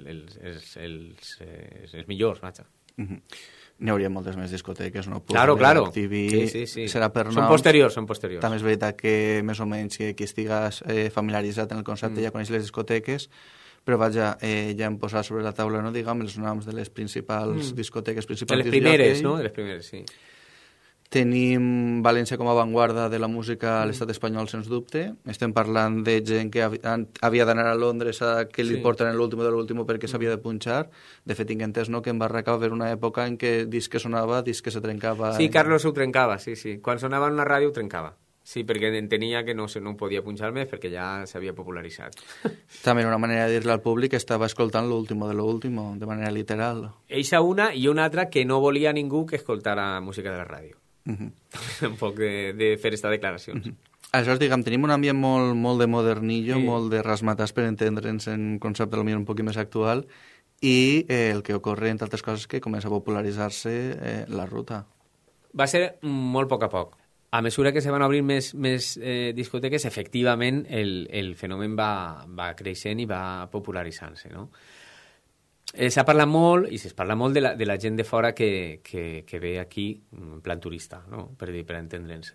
els millors, vaja. N'hi hauria moltes més discoteques, no? Claro. TV, sí. Serà per són noms. posteriors. També és veritat que més o menys qui estigues familiaritzat en el concepte ja coneix les discoteques, però vaja, ja hem posat sobre la taula, no, diguem, els noms de les principals discoteques, principals de les primeres, no? De les primeres, sí. Tenim València com a avantguarda de la música a l'estat espanyol, sens dubte. Estem parlant de gent que havia d'anar a Londres a que li porten l'últim de l'últim perquè s'havia de punxar. De fet, tinc entès, no?, que en Barraca va haver una època en què disc que sonava, disc que se trencava. Sí, Carlos ho trencava, sí. Quan sonava en la ràdio ho trencava. Sí, perquè entenia que no podia punxar més perquè ja s'havia popularitzat. També una manera de dir-li al públic que estava escoltant l'últim de l'últim, de manera literal. Eixa una i una altra que no volia ningú que escoltara música de la ràdio. un poc de fer aquesta declaracions. Aleshores, diguem, tenim un ambient molt de modernillo, molt de rasmatàs per entendre'ns en un concepte potser un poc més actual, i el que ocorre, entre altres coses, que comença a popularitzar-se la ruta. Va ser molt a poc. A mesura que se van obrir més discoteques, efectivament, el fenomen va creixent i va popularitzant-se, no? S'ha parlat molt, i es parla molt de la gent de fora que ve aquí en plan turista, no? per entendre'ns.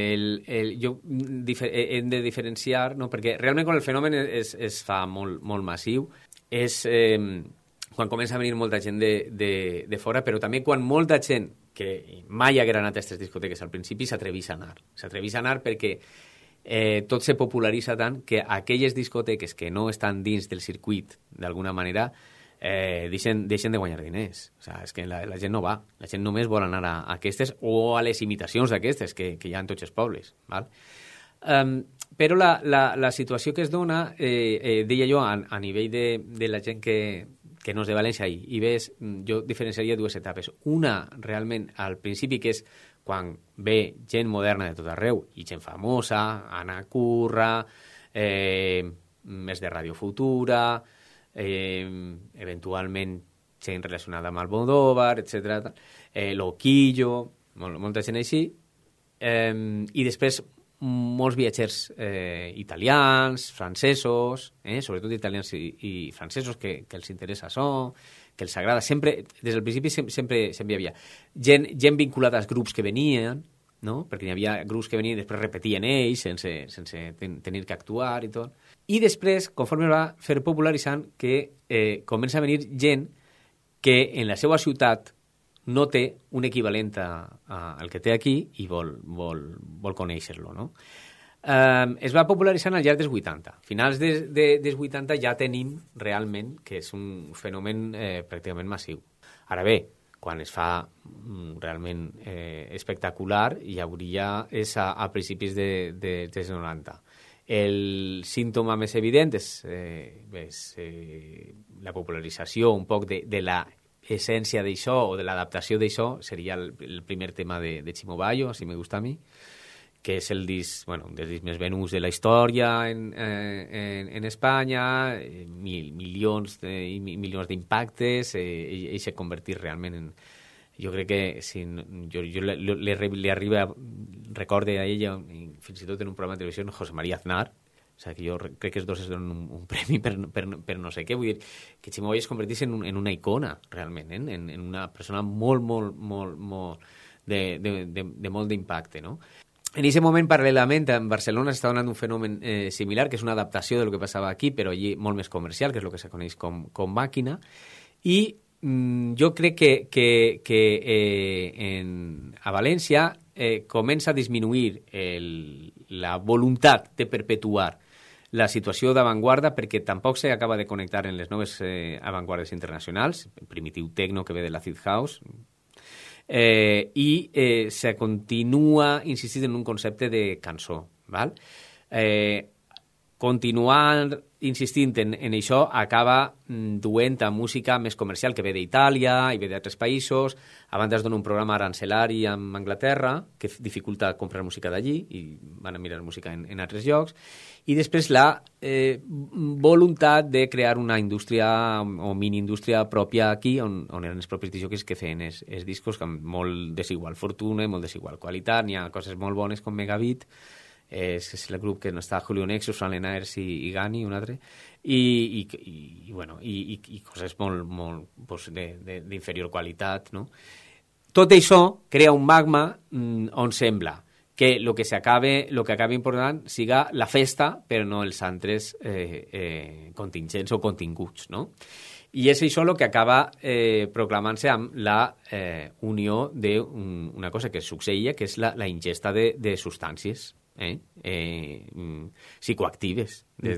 Hem de diferenciar, no? Perquè realment quan el fenomen es fa molt massiu, és quan comença a venir molta gent de fora, però també quan molta gent que mai haguera anat a aquestes discoteques al principi s'atrevís a anar. S'atrevís a anar perquè tot se popularitza tant que aquelles discoteques que no estan dins del circuit, d'alguna manera, deixen de guanyar diners. O sigui, és que la gent no va. La gent només vol anar a aquestes o a les imitacions d'aquestes que hi ha en tots els pobles. Val? Però la situació que es dona, deia jo, a nivell de la gent que no és de València i ves, jo diferenciaria dues etapes. Una, realment, al principi, que és quan ve gent moderna de tot arreu i gent famosa, Anna Curra, més de Radio Futura, eventualment gent relacionada amb Almodóvar, etc. Loquillo, molta gent així, i després molts viatgers italians, francesos, sobretot italians i francesos que els interessa això, que els agrada. Sempre, des del principi sempre hi havia gent vinculada als grups que venien, no? Perquè hi havia grups que venien i després repetien ells sense tenir que actuar i tot. I després, conforme va fer popularitzant, que comença a venir gent que en la seva ciutat no té un equivalent al que té aquí i vol conèixer-lo, no? Es va popularitzant al llarg dels 80. A finals dels 80 ja tenim realment que és un fenomen pràcticament massiu. Ara bé, quan es fa realment espectacular, hi hauria és a principis dels 90. El símptoma més evident és la popularització un poc de la essència d'això o de l'adaptació d'això seria el primer tema de Chimo Bayo, Así me gusta a mi, que és el disc, bueno, un dels discs més venuts de la història en Espanya, milions d'impactes, i s'ha convertit realment en... Jo crec que jo li arriba, recorde a ella, fins i tot en un programa de televisió, José María Aznar, o sigui, que jo crec que els dos es donen un premi per no sé què. Vull dir que Chimo Bayo es convertís en una icona, realment, en una persona molt de molt d'impacte, no? En aquest moment, paral·lelament, en Barcelona s'està donant un fenomen similar, que és una adaptació del que passava aquí, però allí molt més comercial, que és el que se coneix com màquina, i jo crec que a València comença a disminuir la voluntat de perpetuar la situació d'avantguarda, perquè tampoc s'acaba de connectar en les noves avantguardes internacionals, primitiu tecno que ve de l'Acid House, i se continua insistint en un concepte de cançó. Val? Continuar insistint en això acaba duent a música més comercial que ve d'Itàlia i ve d'altres països. Abans es dona un programa arancelari amb Anglaterra que dificulta comprar música d'allí i van a mirar música en altres llocs. I després la voluntat de crear una indústria o mini-indústria pròpia aquí on eren els propis discjòqueis que feien els discos amb molt desigual fortuna i molt desigual qualitat. N'hi ha coses molt bones com Megabit, és el grup que no està Julio Nexus, Fran Lenaers i Gani, un altre, i coses molt pues, d'inferior qualitat, no? Tot això crea un magma on sembla que el que acaba important siga la festa, però no els altres contingents o continguts, no? I és això el que acaba proclamant-se amb la unió d'una cosa que succeïa, que és la ingesta de substàncies psicoactives des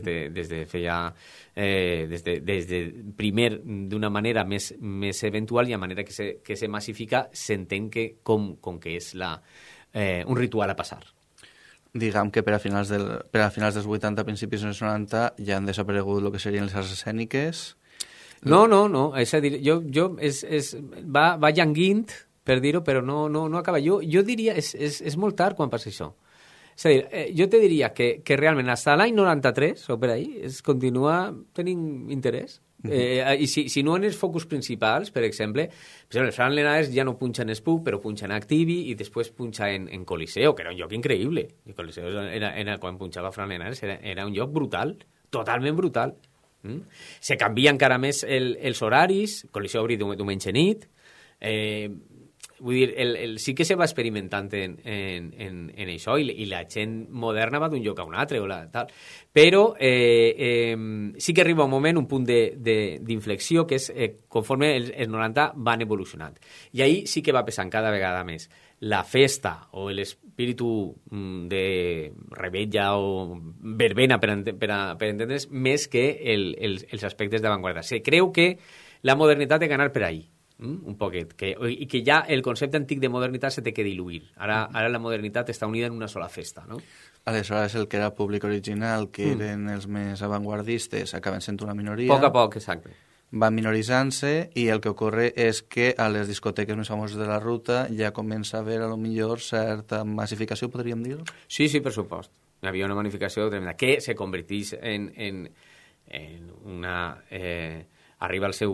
de primer d'una manera més eventual i a manera que se massifica s'entén que com que és un ritual a passar. Diguem que per a finals dels 80, principis dels 90 ja han desaparegut el que serien les arts escèniques. No, és a dir, va llanguint, per dir-ho, però no acaba. Jo diria, és molt tard quan passa això. És a dir, jo te diria que realment fins a l'any 93, o per ahí, es continua tenint interès. I si no en els focus principals, per exemple, Fran Lenares ja no punxa en Spuk, però punxa en Activi i després punxa en Coliseo, que era un lloc increïble. El Coliseo quan punxava Fran Lenares era un lloc brutal, totalment brutal. Se canvia encara més els horaris, Coliseo obri diumenge nit, vull dir, sí que se va experimentant en això i la gent moderna va d'un lloc a un altre tal. Però sí que arriba un moment, un punt d'inflexió, que és conforme els 90 van evolucionant. I ahí sí que va pesant cada vegada més la festa o l'espíritu de rebella o verbena, per entendre's, més que els aspectes d'avantguarda. Se creu que la modernitat té que anar per ahí, un poquet, i que ja el concepte antic de modernitat se té que diluir. Ara la modernitat està unida en una sola festa, no? Aleshores, el que era públic original, que eren els més avantguardistes, acaben sent una minoria. A poc a poc, exacte. Van minoritzant-se i el que ocorre és que a les discoteques més famoses de la ruta ja comença a haver, a lo millor, certa massificació, podríem dir? Sí, per supost. Hi havia una massificació tremenda que se convertís en una... arriba al seu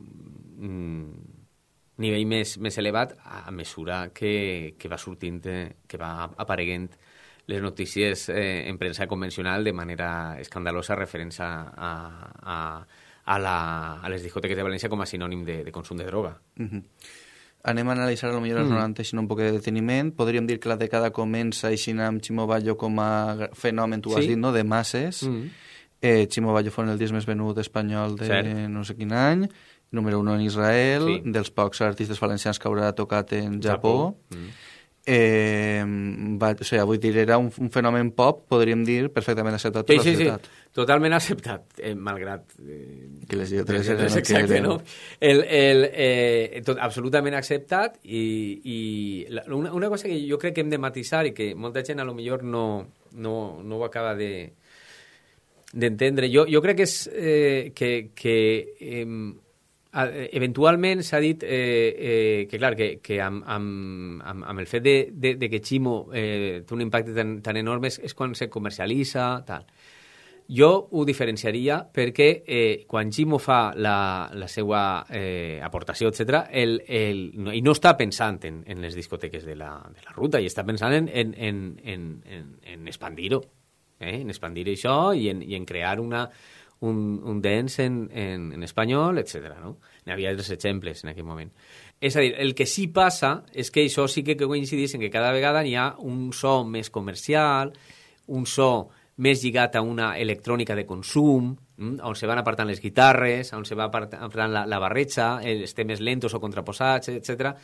nivell més elevat a mesura que va sortint, que va apareguent les notícies en premsa convencional de manera escandalosa referents a les discoteques de València com a sinònim de consum de droga. Anem a analitzar potser els 90 així un poc de deteniment. Podríem dir que la dècada comença així amb Chimo Bayo com a fenomen, tu has dit, no?, de masses. Chimo Bayo fou el disc més venut espanyol de no sé quin any, número 1 en Israel, dels pocs artistes valencians que haurà tocat en Japó. Vull dir, era un fenomen pop, podríem dir, perfectament acceptat per la societat. Sí, totalment acceptat, malgrat... que les lletres eren exacte, no? Absolutament acceptat i una cosa que jo crec que hem de matisar i que molta gent a lo millor no ho acaba d'entendre. Jo crec que eventualment s'ha dit que clar, que amb el fet de que Chimo té un impacte tan enorme és quan se comercialitza, tal. Jo ho diferenciaria perquè quan Chimo fa la seva aportació, etc., i no està pensant en les discoteques de la ruta, i està pensant en expandir-ho. En expandir això i en crear un dance en espanyol, etc. No? N'hi havia altres exemples en aquell moment. És a dir, el que sí passa és que això sí que coincideix en que cada vegada hi ha un so més comercial, un so més lligat a una electrònica de consum, on se van apartant les guitarres, on se va apartant la barreja, els temes lentos o contraposats, etc.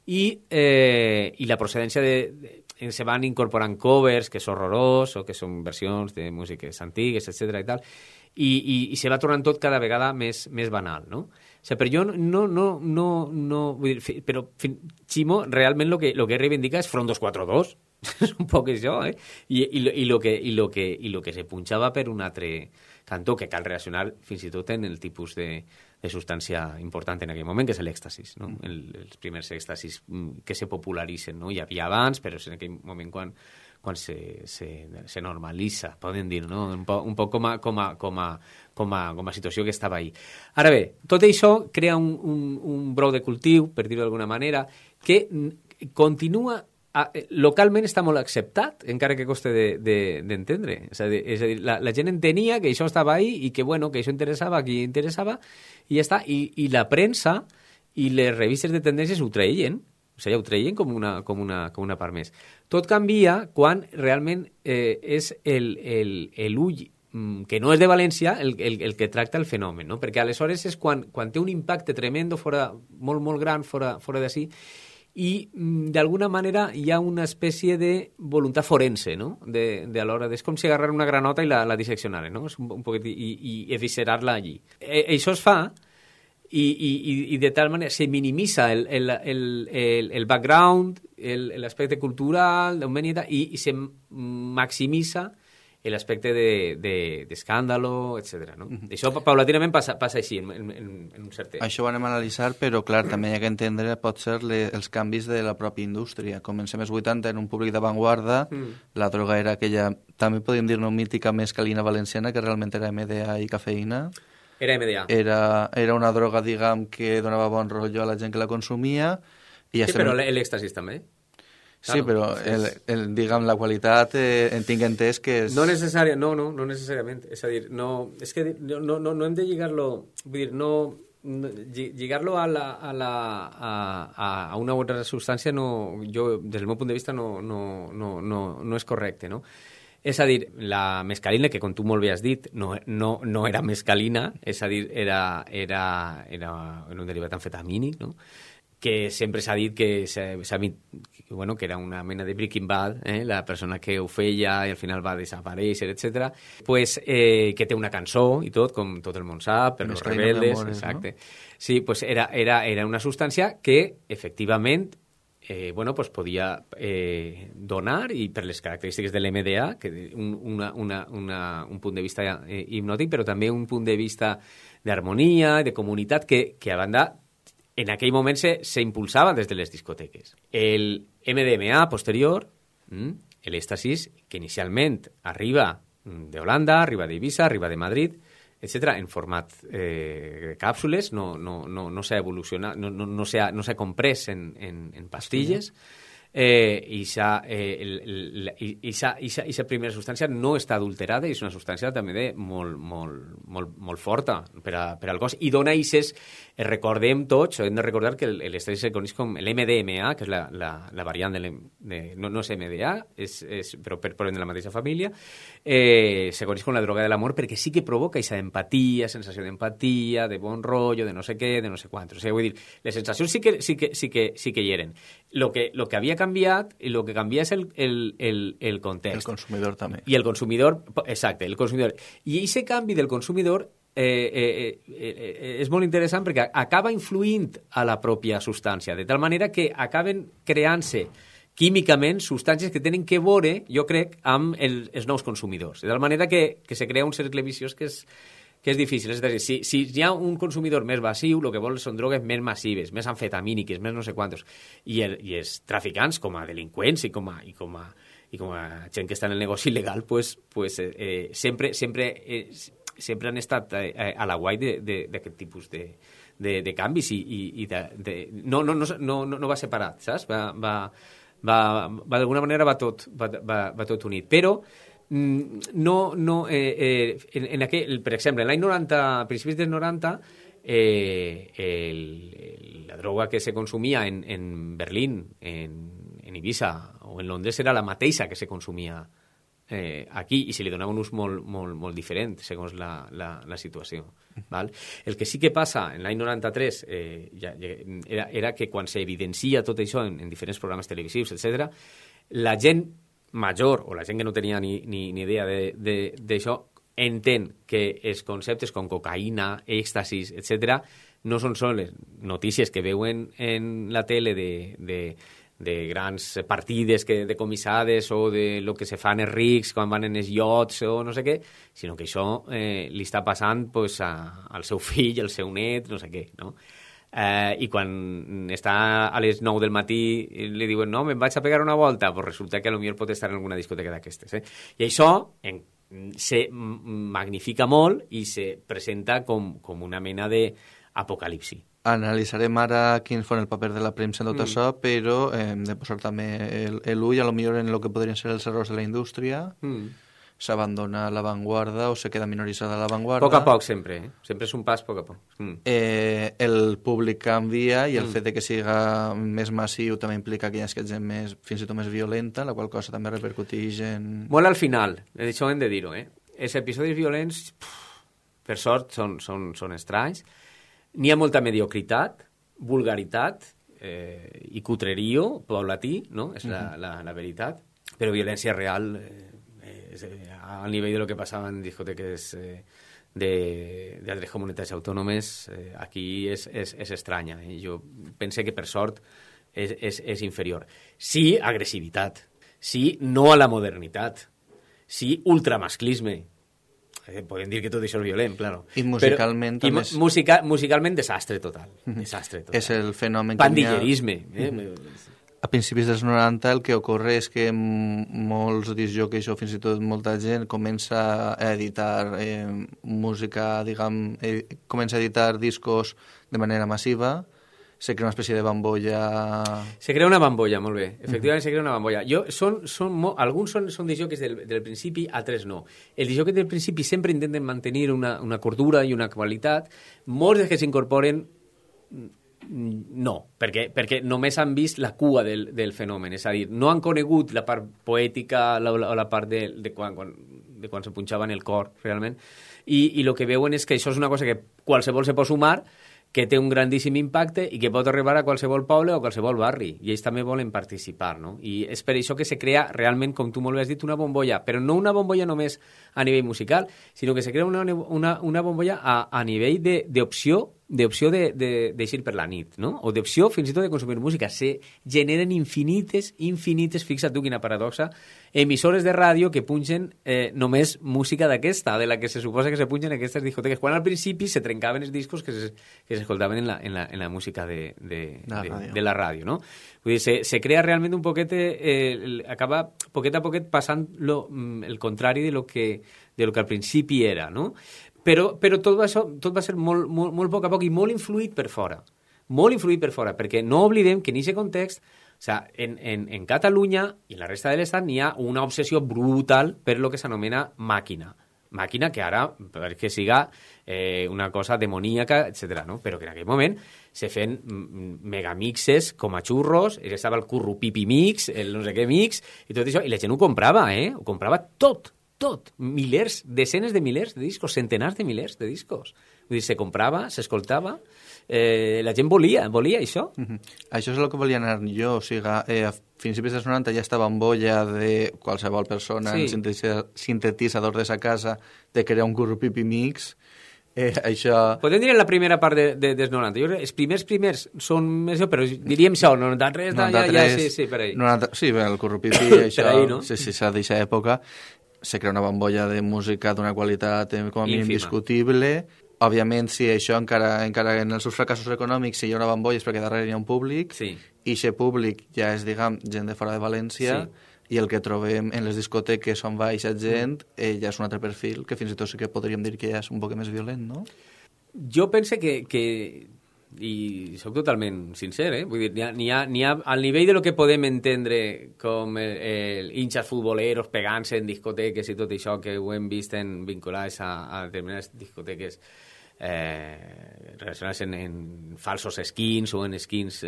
I la procedència se van incorporant covers, que és horrorós, o que són versions de músiques antigues, etc. i tal, i se va tornant tot cada vegada més banal, no? O sigui, per jo vull dir, però Chimo realment lo que reivindica és Front 242, és un poc això, i lo que se punxava per un altre cantó, que cal relacionar fins i tot en el tipus de substància important en aquell moment, que és l'èxtasis, no? Els primers èxtasis que se popularitzen, no? Hi havia abans, però és en aquell moment quan se normalitza, poden dir, no? Un poc com a situació que estava ahí. Ara bé, tot això crea un brou de cultiu, per dir-ho d'alguna manera, que continua localment està molt acceptat, encara que costa d'entendre. És a dir, la gent entenia que això estava ahí i que, bueno, que això interessava a qui interessava i ja està. I la premsa i les revistes de tendències ho treien. O sigui, ho treien com una part més. Tot canvia quan realment és l'ull que no és de València el que tracta el fenomen, no? Perquè aleshores és quan té un impacte tremendo, molt, molt gran, fora d'ací, i d'alguna manera hi ha una espècie de voluntat forense, no? A l'hora és com si agarrar una granota i la disseccionaren, no? Un poquet, i eviscerar-la allí. Això es fa i de tal manera se minimitza el background, l'aspecte cultural i se maximitza l'aspecte d'escàndalo, etc. No? Això paulatinament passa així, en un cert temps. Això ho anem a analitzar, però clar, també hi ha que entendre potser els canvis de la pròpia indústria. Comencem als 80 en un públic d'avantguarda, la droga era aquella, també podríem dir-ne mítica mescalina valenciana, que realment era MDA i cafeïna. Era MDA. Era una droga, diguem, que donava bon rotllo a la gent que la consumia. I sí, però l'èxtasis també. Sí, però diguem, la qualitat tinc entès que és... No necessàriament. És a dir, no hem de lligar-lo... Vull dir, lligar-lo a una o altra substància, jo, des del meu punt de vista, no és correcte, no? És a dir, la mescalina, que com tu molt bé has dit, no era mescalina, és a dir, era un derivat amfetamínic, no?, que sempre s'ha dit que era una mena de Breaking Bad, la persona que ho feia i al final va desaparèixer, etc. Pues, que té una cançó i tot, com tot el món sap, per Los Rebeldes, exacte. No? Sí, pues era una substància que, efectivament, pues podia donar, i per les característiques de l'MDA, que un punt de vista hipnòtic, però també un punt de vista d'harmonia, de comunitat, que a banda en aquell moment se impulsava des de les discoteques. El MDMA posterior, l'èxtasis, que inicialment arriba d'Holanda, arriba d'Eivissa, arriba de Madrid, etc., en format càpsules, no s'ha evolucionat, no s'ha comprès en pastilles, i aquesta primera substància no està adulterada i és una substància també molt forta per al cos i dona eixes, recordem tots, hem de recordar que l'èxtasis se coneix com l'MDMA, que és la variant no és MDA, però de la mateixa família, se coneix com la droga de l'amor perquè sí que provoca aquesta empatia, sensació d'empatia, de bon rotllo, de no sé què, de no sé quant. O sigui, vull dir, les sensacions sí que hi eren. Lo que havia canviat, i el que canvia és el context. El consumidor també. I el consumidor, exacte, el consumidor. I aquest canvi del consumidor és molt interessant perquè acaba influint a la pròpia substància, de tal manera que acaben creant-se químicament substàncies que tenen que veure, jo crec, amb els nous consumidors. De tal manera que se crea un cercle viciós que és difícil. És a dir, si hi ha un consumidor més massiu, el que vol són drogues més massives, més amfetamíniques, més no sé quantos, i els traficants, com a delinqüents i com a gent que està en el negoci il·legal, sempre han estat a la guai d'aquest tipus de canvis i no va separat, saps? D'alguna manera va tot unit. Però per exemple, l'any 90, a principis dels 90, la droga que se consumia en Berlín, en Eivissa o en Londres era la mateixa que se consumia aquí, i se li donava un ús molt diferent segons la situació. Val? El que sí que passa en l'any 93 era que quan s'evidencia tot això en diferents programes televisius, etc., la gent major, o la gent que no tenia ni idea d'això, entén que els conceptes com cocaïna, èxtasis, etc., no són sols notícies que veuen en la tele de grans partides decomissades o de lo que se fan els rics quan van en els iots o no sé què, sinó que això li està passant al seu fill, al seu net, no sé què, no? I quan està a les 9 del matí li diuen, no, me'n vaig a pegar una volta, pues resulta que potser pot estar en alguna discoteca d'aquestes. I això se magnifica molt i se presenta com una mena d'apocalipsi. Analitzarem ara quin fos el paper de la premsa en tot això, però hem de posar també l'ull, potser en el que podrien ser els errors de la indústria. S'abandona l'avantguarda o se queda minoritzada l'avantguarda. A poc a poc, sempre. Sempre és un pas a poc a poc. El públic canvia i el fet de que siga més massiu també implica que hi ha gent fins i tot més violenta, la qual cosa també repercuteix en... Molt al final, això hem de dir-ho. Els episodis violents, per sort, són estranys. N'hi ha molta mediocritat, vulgaritat i cutrerio paulatí, no? És la veritat. Però violència real... al nivell de lo que passava en discoteques d'altres comunitats autònomes, aquí és estranya. Jo pense que per sort és inferior. Sí, agressivitat. Sí, no a la modernitat. sí ultramasclisme. Podem dir que tot això és violent, claro. I musicalment però, també... musicalment desastre total. Desastre total. És el fenomen que pandillerisme. A principis dels 90 el que ocorre és que molts discjòqueis o fins i tot molta gent comença a editar música, comença a editar discos de manera massiva, se crea una espècie de bambolla... Se crea una bambolla, molt bé. Efectivament, se crea una bambolla. Alguns són discjòqueis del principi, altres no. Els discjòqueis del principi sempre intenten mantenir una cordura i una qualitat. Molts dels que s'incorporen no, perquè només han vist la cua del fenomen, és a dir, no han conegut la part poètica o la part de quan se punxava en el cor, realment, i el que veuen és que això és una cosa que qualsevol se pot sumar, que té un grandíssim impacte i que pot arribar a qualsevol poble o a qualsevol barri, i ells també volen participar, no? I és per això que se crea realment, com tu molt bé has dit, una bombolla, però no una bombolla només a nivell musical, sinó que se crea una bombolla a nivell d'opció d'eixir per la nit, no? O d'opció fins i tot de consumir música. Se generen infinites, fixa't tu quina paradoxa, emissores de ràdio que punxen només música d'aquesta, de la que se suposa que se punxen aquestes discoteques, quan al principi se trencaven els discos que s'escoltaven en la música de la ràdio, no? Vull dir, se crea realment un poquet, acaba poquet a poquet passant el contrari de lo que al principi era, no? Però tot va ser molt poc a poc i molt influït per fora. Molt influït per fora, perquè no oblidem que en aquest context, o sigui, en Catalunya i en la resta de l'Estat n'hi ha una obsessió brutal per lo que s'anomena màquina. Màquina que ara, perquè siga una cosa demoníaca, etc. No? Però que en aquell moment se feien megamixes com a xurros, estava el currupipi mix, el no sé què mix, i tot això, i la gent ho comprava, ho comprava tot, milers, desenes de milers de discos, centenars de milers de discos. Vull dir, se comprava, s'escoltava, la gent volia això. Això és el que volia anar jo, o sigui, a principis dels 90 ja estava en bolla de qualsevol persona en sintetitzador de sa casa de crear un currupipi mix. Això... Podem dir en la primera part dels 90. Jo crec que els primers són més... Però diríem això, 93, ja, sí, per ahí. 90, sí, el currupipi, això... Per ahí, no? Sí, s'ha d'aquesta època. Se crea una bombolla de música d'una qualitat com a mínim indiscutible. Òbviament, sí, això encara en els seus fracassos econòmics, si hi ha una bombolla és perquè darrere hi ha un públic, i aquest públic ja és, gent de fora de València, i el que trobem en les discoteques on va aquesta gent ja és un altre perfil, que fins i tot sí que podríem dir que ja és un poc més violent, no? Jo penso que i soc totalment sincer, vull dir, n'hi ha al nivell de lo que podem entendre com el hinchas futboleros pegant-se en discoteques i tot això que ho hem vist vinculats a determinades discoteques relacionats en falsos skins o en skins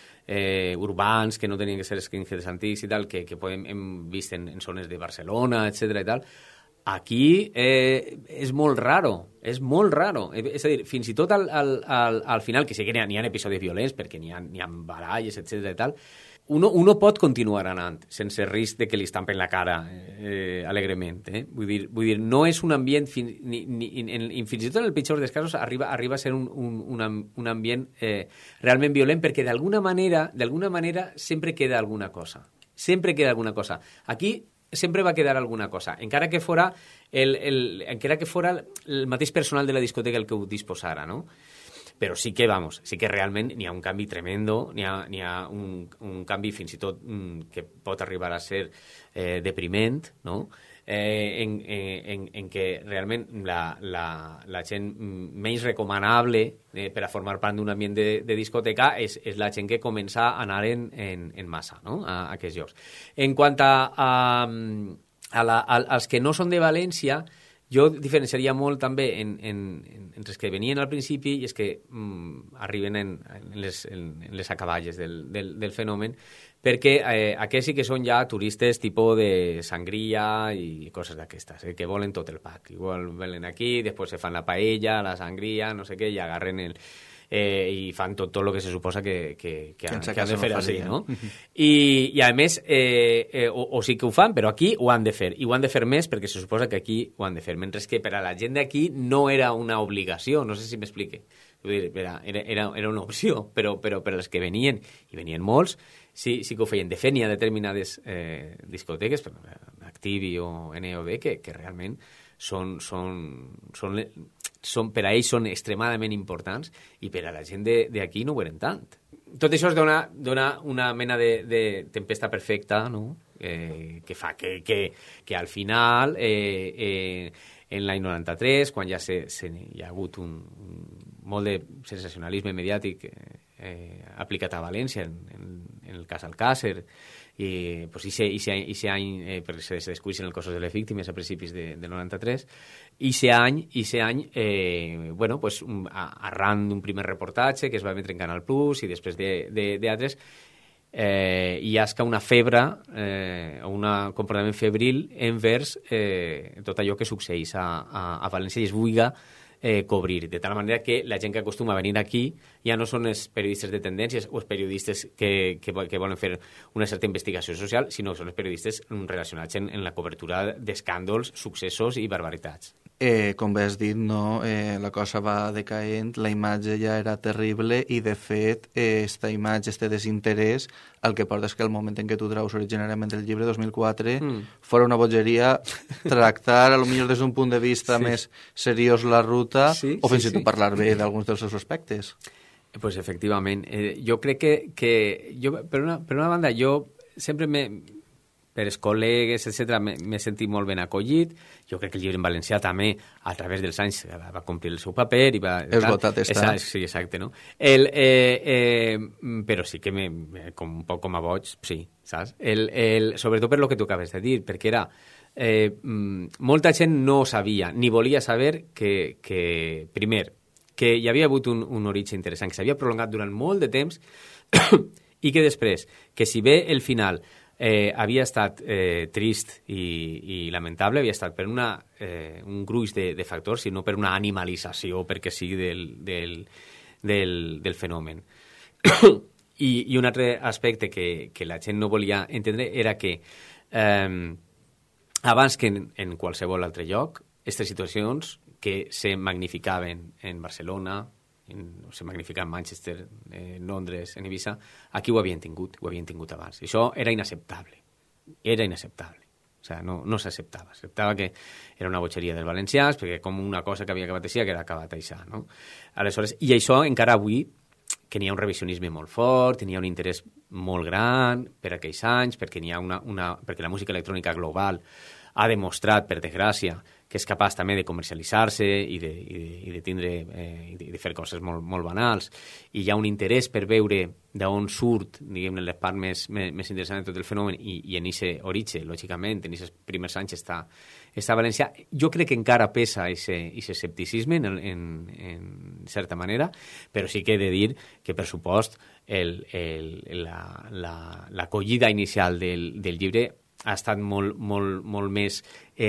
urbans que no tenien que ser skins antics i tal, que hem vist en zones de Barcelona, etc. i tal. Aquí és molt raro. És a dir, fins i tot al final, que sí que n'hi ha episodis violents, perquè n'hi ha baralles, etc. i tal, uno pot continuar anant sense risc de que li estampen la cara alegrement. Vull dir, no és un ambient, fins i tot en el pitjor dels casos, arriba a ser un ambient realment violent, perquè d'alguna manera sempre queda alguna cosa. Aquí sempre va quedar alguna cosa, encara que fora el mateix personal de la discoteca el que ho disposara, no? Però sí que realment n'hi ha un canvi tremendo, n'hi ha un canvi fins i tot que pot arribar a ser depriment, no? En què realment la gent menys recomanable per a formar part d'un ambient de discoteca és la gent que comença a anar en massa, no? A aquests llocs. En quant als que no són de València, jo diferenciaria molt també entre els que venien al principi i els que arriben en les acaballes del fenomen, perquè aquests sí que són ja turistes tipus de sangria i coses d'aquestes, que volen tot el pack. Igual venen aquí, després se fan la paella, la sangria, no sé què, i agarren i fan tot el que se suposa que han de fer així, no? I a més, o sí que ho fan, però aquí ho han de fer, i ho han de fer més perquè se suposa que aquí ho han de fer, mentre que per a la gent d'aquí no era una obligació, no sé si m'explique. Era una opció, però per als que venien, i venien molts, sí que ho feien. De fet, n'hi ha determinades discoteques, però Activi o NOB, que realment són per a ells són extremadament importants i per a la gent d'aquí no ho eren tant. Tot això es dona una mena de tempesta perfecta, no? Que fa que al final, en l'any 93, quan ja hi ha hagut molt de sensacionalisme mediàtic aplicat a València, en el cas Alcácer, i pues, ese any perquè se descuixen els cossos de les víctimes a principis del 93, i ese any bueno, pues, arran d'un primer reportatge que es va emetre en Canal Plus i després d'altres, hi ha una febre o un comportament febril envers tot allò que succeeix a València i es vulga cobrir, de tal manera que la gent que acostuma a venir aquí ja no són els periodistes de tendències o els periodistes que volen fer una certa investigació social, sinó que són els periodistes relacionats en la cobertura d'escàndols, successos i barbaritats. Com bé has dit, no? La cosa va decaent, la imatge ja era terrible i, de fet, esta imatge, este desinterès, el que porta és que el moment en què tu traus originàriament el llibre 2004 fora una bogeria tractar, a lo millor des d'un punt de vista més seriós la ruta o fins i tot parlar bé d'alguns dels seus aspectes. Pues efectivament. Jo crec que jo, per una banda, jo sempre per els col·legues, etc., m'he sentit molt ben acollit. Jo crec que el llibre en valencià també, a través dels anys, va complir el seu paper. I va, Esgotat està. Sí, exacte, no? Però sí que un poc com a boig, sí, saps? Sobretot per lo que tu acabes de dir, perquè era... molta gent no sabia, ni volia saber que primer, que hi havia hagut un origen interessant, que s'havia prolongat durant molt de temps i que després, que si bé el final havia estat trist i lamentable, havia estat per un gruix de factors, sinó per una animalització, perquè sigui del fenomen. I un altre aspecte que la gent no volia entendre era que abans que en qualsevol altre lloc, aquestes situacions que se magnificaven en Barcelona, se magnifica en Manchester, en Londres, en Ibiza, aquí ho havien tingut abans. I això era inacceptable. O sigui, no s'acceptava. S'acceptava que era una botxeria dels valencians, perquè com una cosa que havia acabat així, que era acabat així, no? Aleshores, i això encara avui, que n'hi ha un revisionisme molt fort, n'hi ha un interès molt gran per aquells anys, perquè n'hi ha perquè la música electrònica global ha demostrat, per desgràcia, que és capaç també de comercialitzar-se i de tindre i de fer coses molt, molt banals. I hi ha un interès per veure d'on surt, diguem-ne, la part més interessant de tot el fenomen i en aquest origen, lògicament, en aquests primers anys està València. Jo crec que encara pesa aquest escepticisme en certa manera, però sí que he de dir que, per supost, l'acollida inicial del llibre ha estat molt més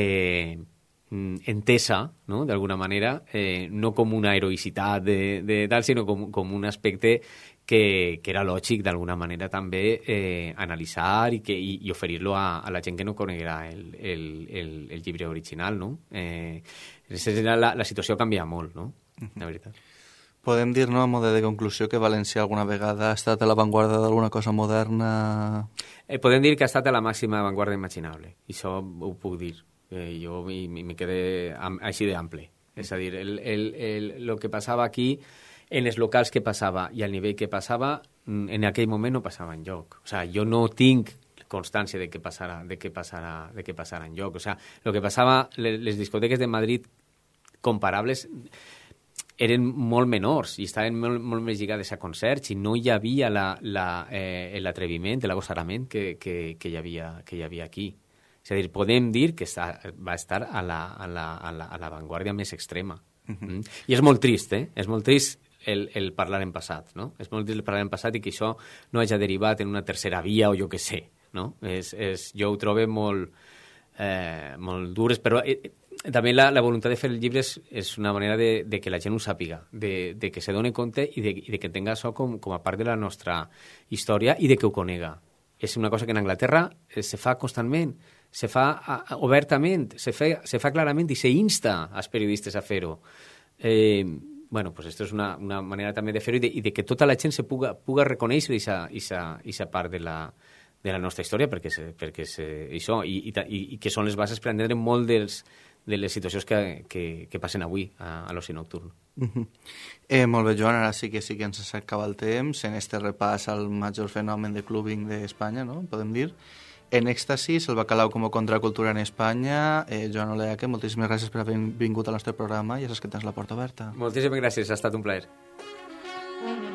entesa, no?, d'alguna manera, no com una heroïcitat de tal, sinó com un aspecte que era lògic d'alguna manera també analitzar i oferir-lo a la gent que no coneguera el llibre original, no? La situació canvia molt, no?, la veritat. Podem dir, no, a mode de conclusió, que València alguna vegada ha estat a l'avantguarda d'alguna cosa moderna? Podem dir que ha estat a la màxima avantguarda imaginable, i això ho puc dir. Jo me quedé així d'ample. És a dir, el que passava aquí, en els locals que passava i al nivell que passava, en aquell moment no passava enlloc. O sigui, jo no tinc constància de que passara enlloc. O sigui, el que passava, les discoteques de Madrid comparables eren molt menors i estaven molt més lligades a concerts i no hi havia l'atreviment, l'agosarament que hi havia aquí. És a dir, podem dir que va estar a l'avantguàrdia més extrema. I és molt trist, És molt trist el parlar en passat, no? És molt trist el parlar en passat i que això no hagi derivat en una tercera via o jo què sé, no? Jo ho trobo molt dures, però també la voluntat de fer el llibre és una manera de que la gent ho sàpiga, de que se doni compte i de que tenga això com a part de la nostra història i de que ho conega. És una cosa que en Anglaterra se fa constantment, se fa obertament, se fa clarament i se insta als periodistes a fer-ho. Bueno, pues esto és una manera també de fer-ho i de que tota la gent se puga reconèixer aquesta part de de la nostra història, perquè això, i que són les bases per entendre molt de les situacions que passen avui a l'oci nocturn. Molt bé, Joan, ara sí que ens s'acaba el temps en este repàs al major fenomen de clubbing d'Espanya, no? Podem dir. En Èxtasis, el bacalao com a contracultura en Espanya. Joan Oleaque, moltíssimes gràcies per haver vingut al nostre programa i ja saps que tens la porta oberta. Moltíssimes gràcies, ha estat un plaer.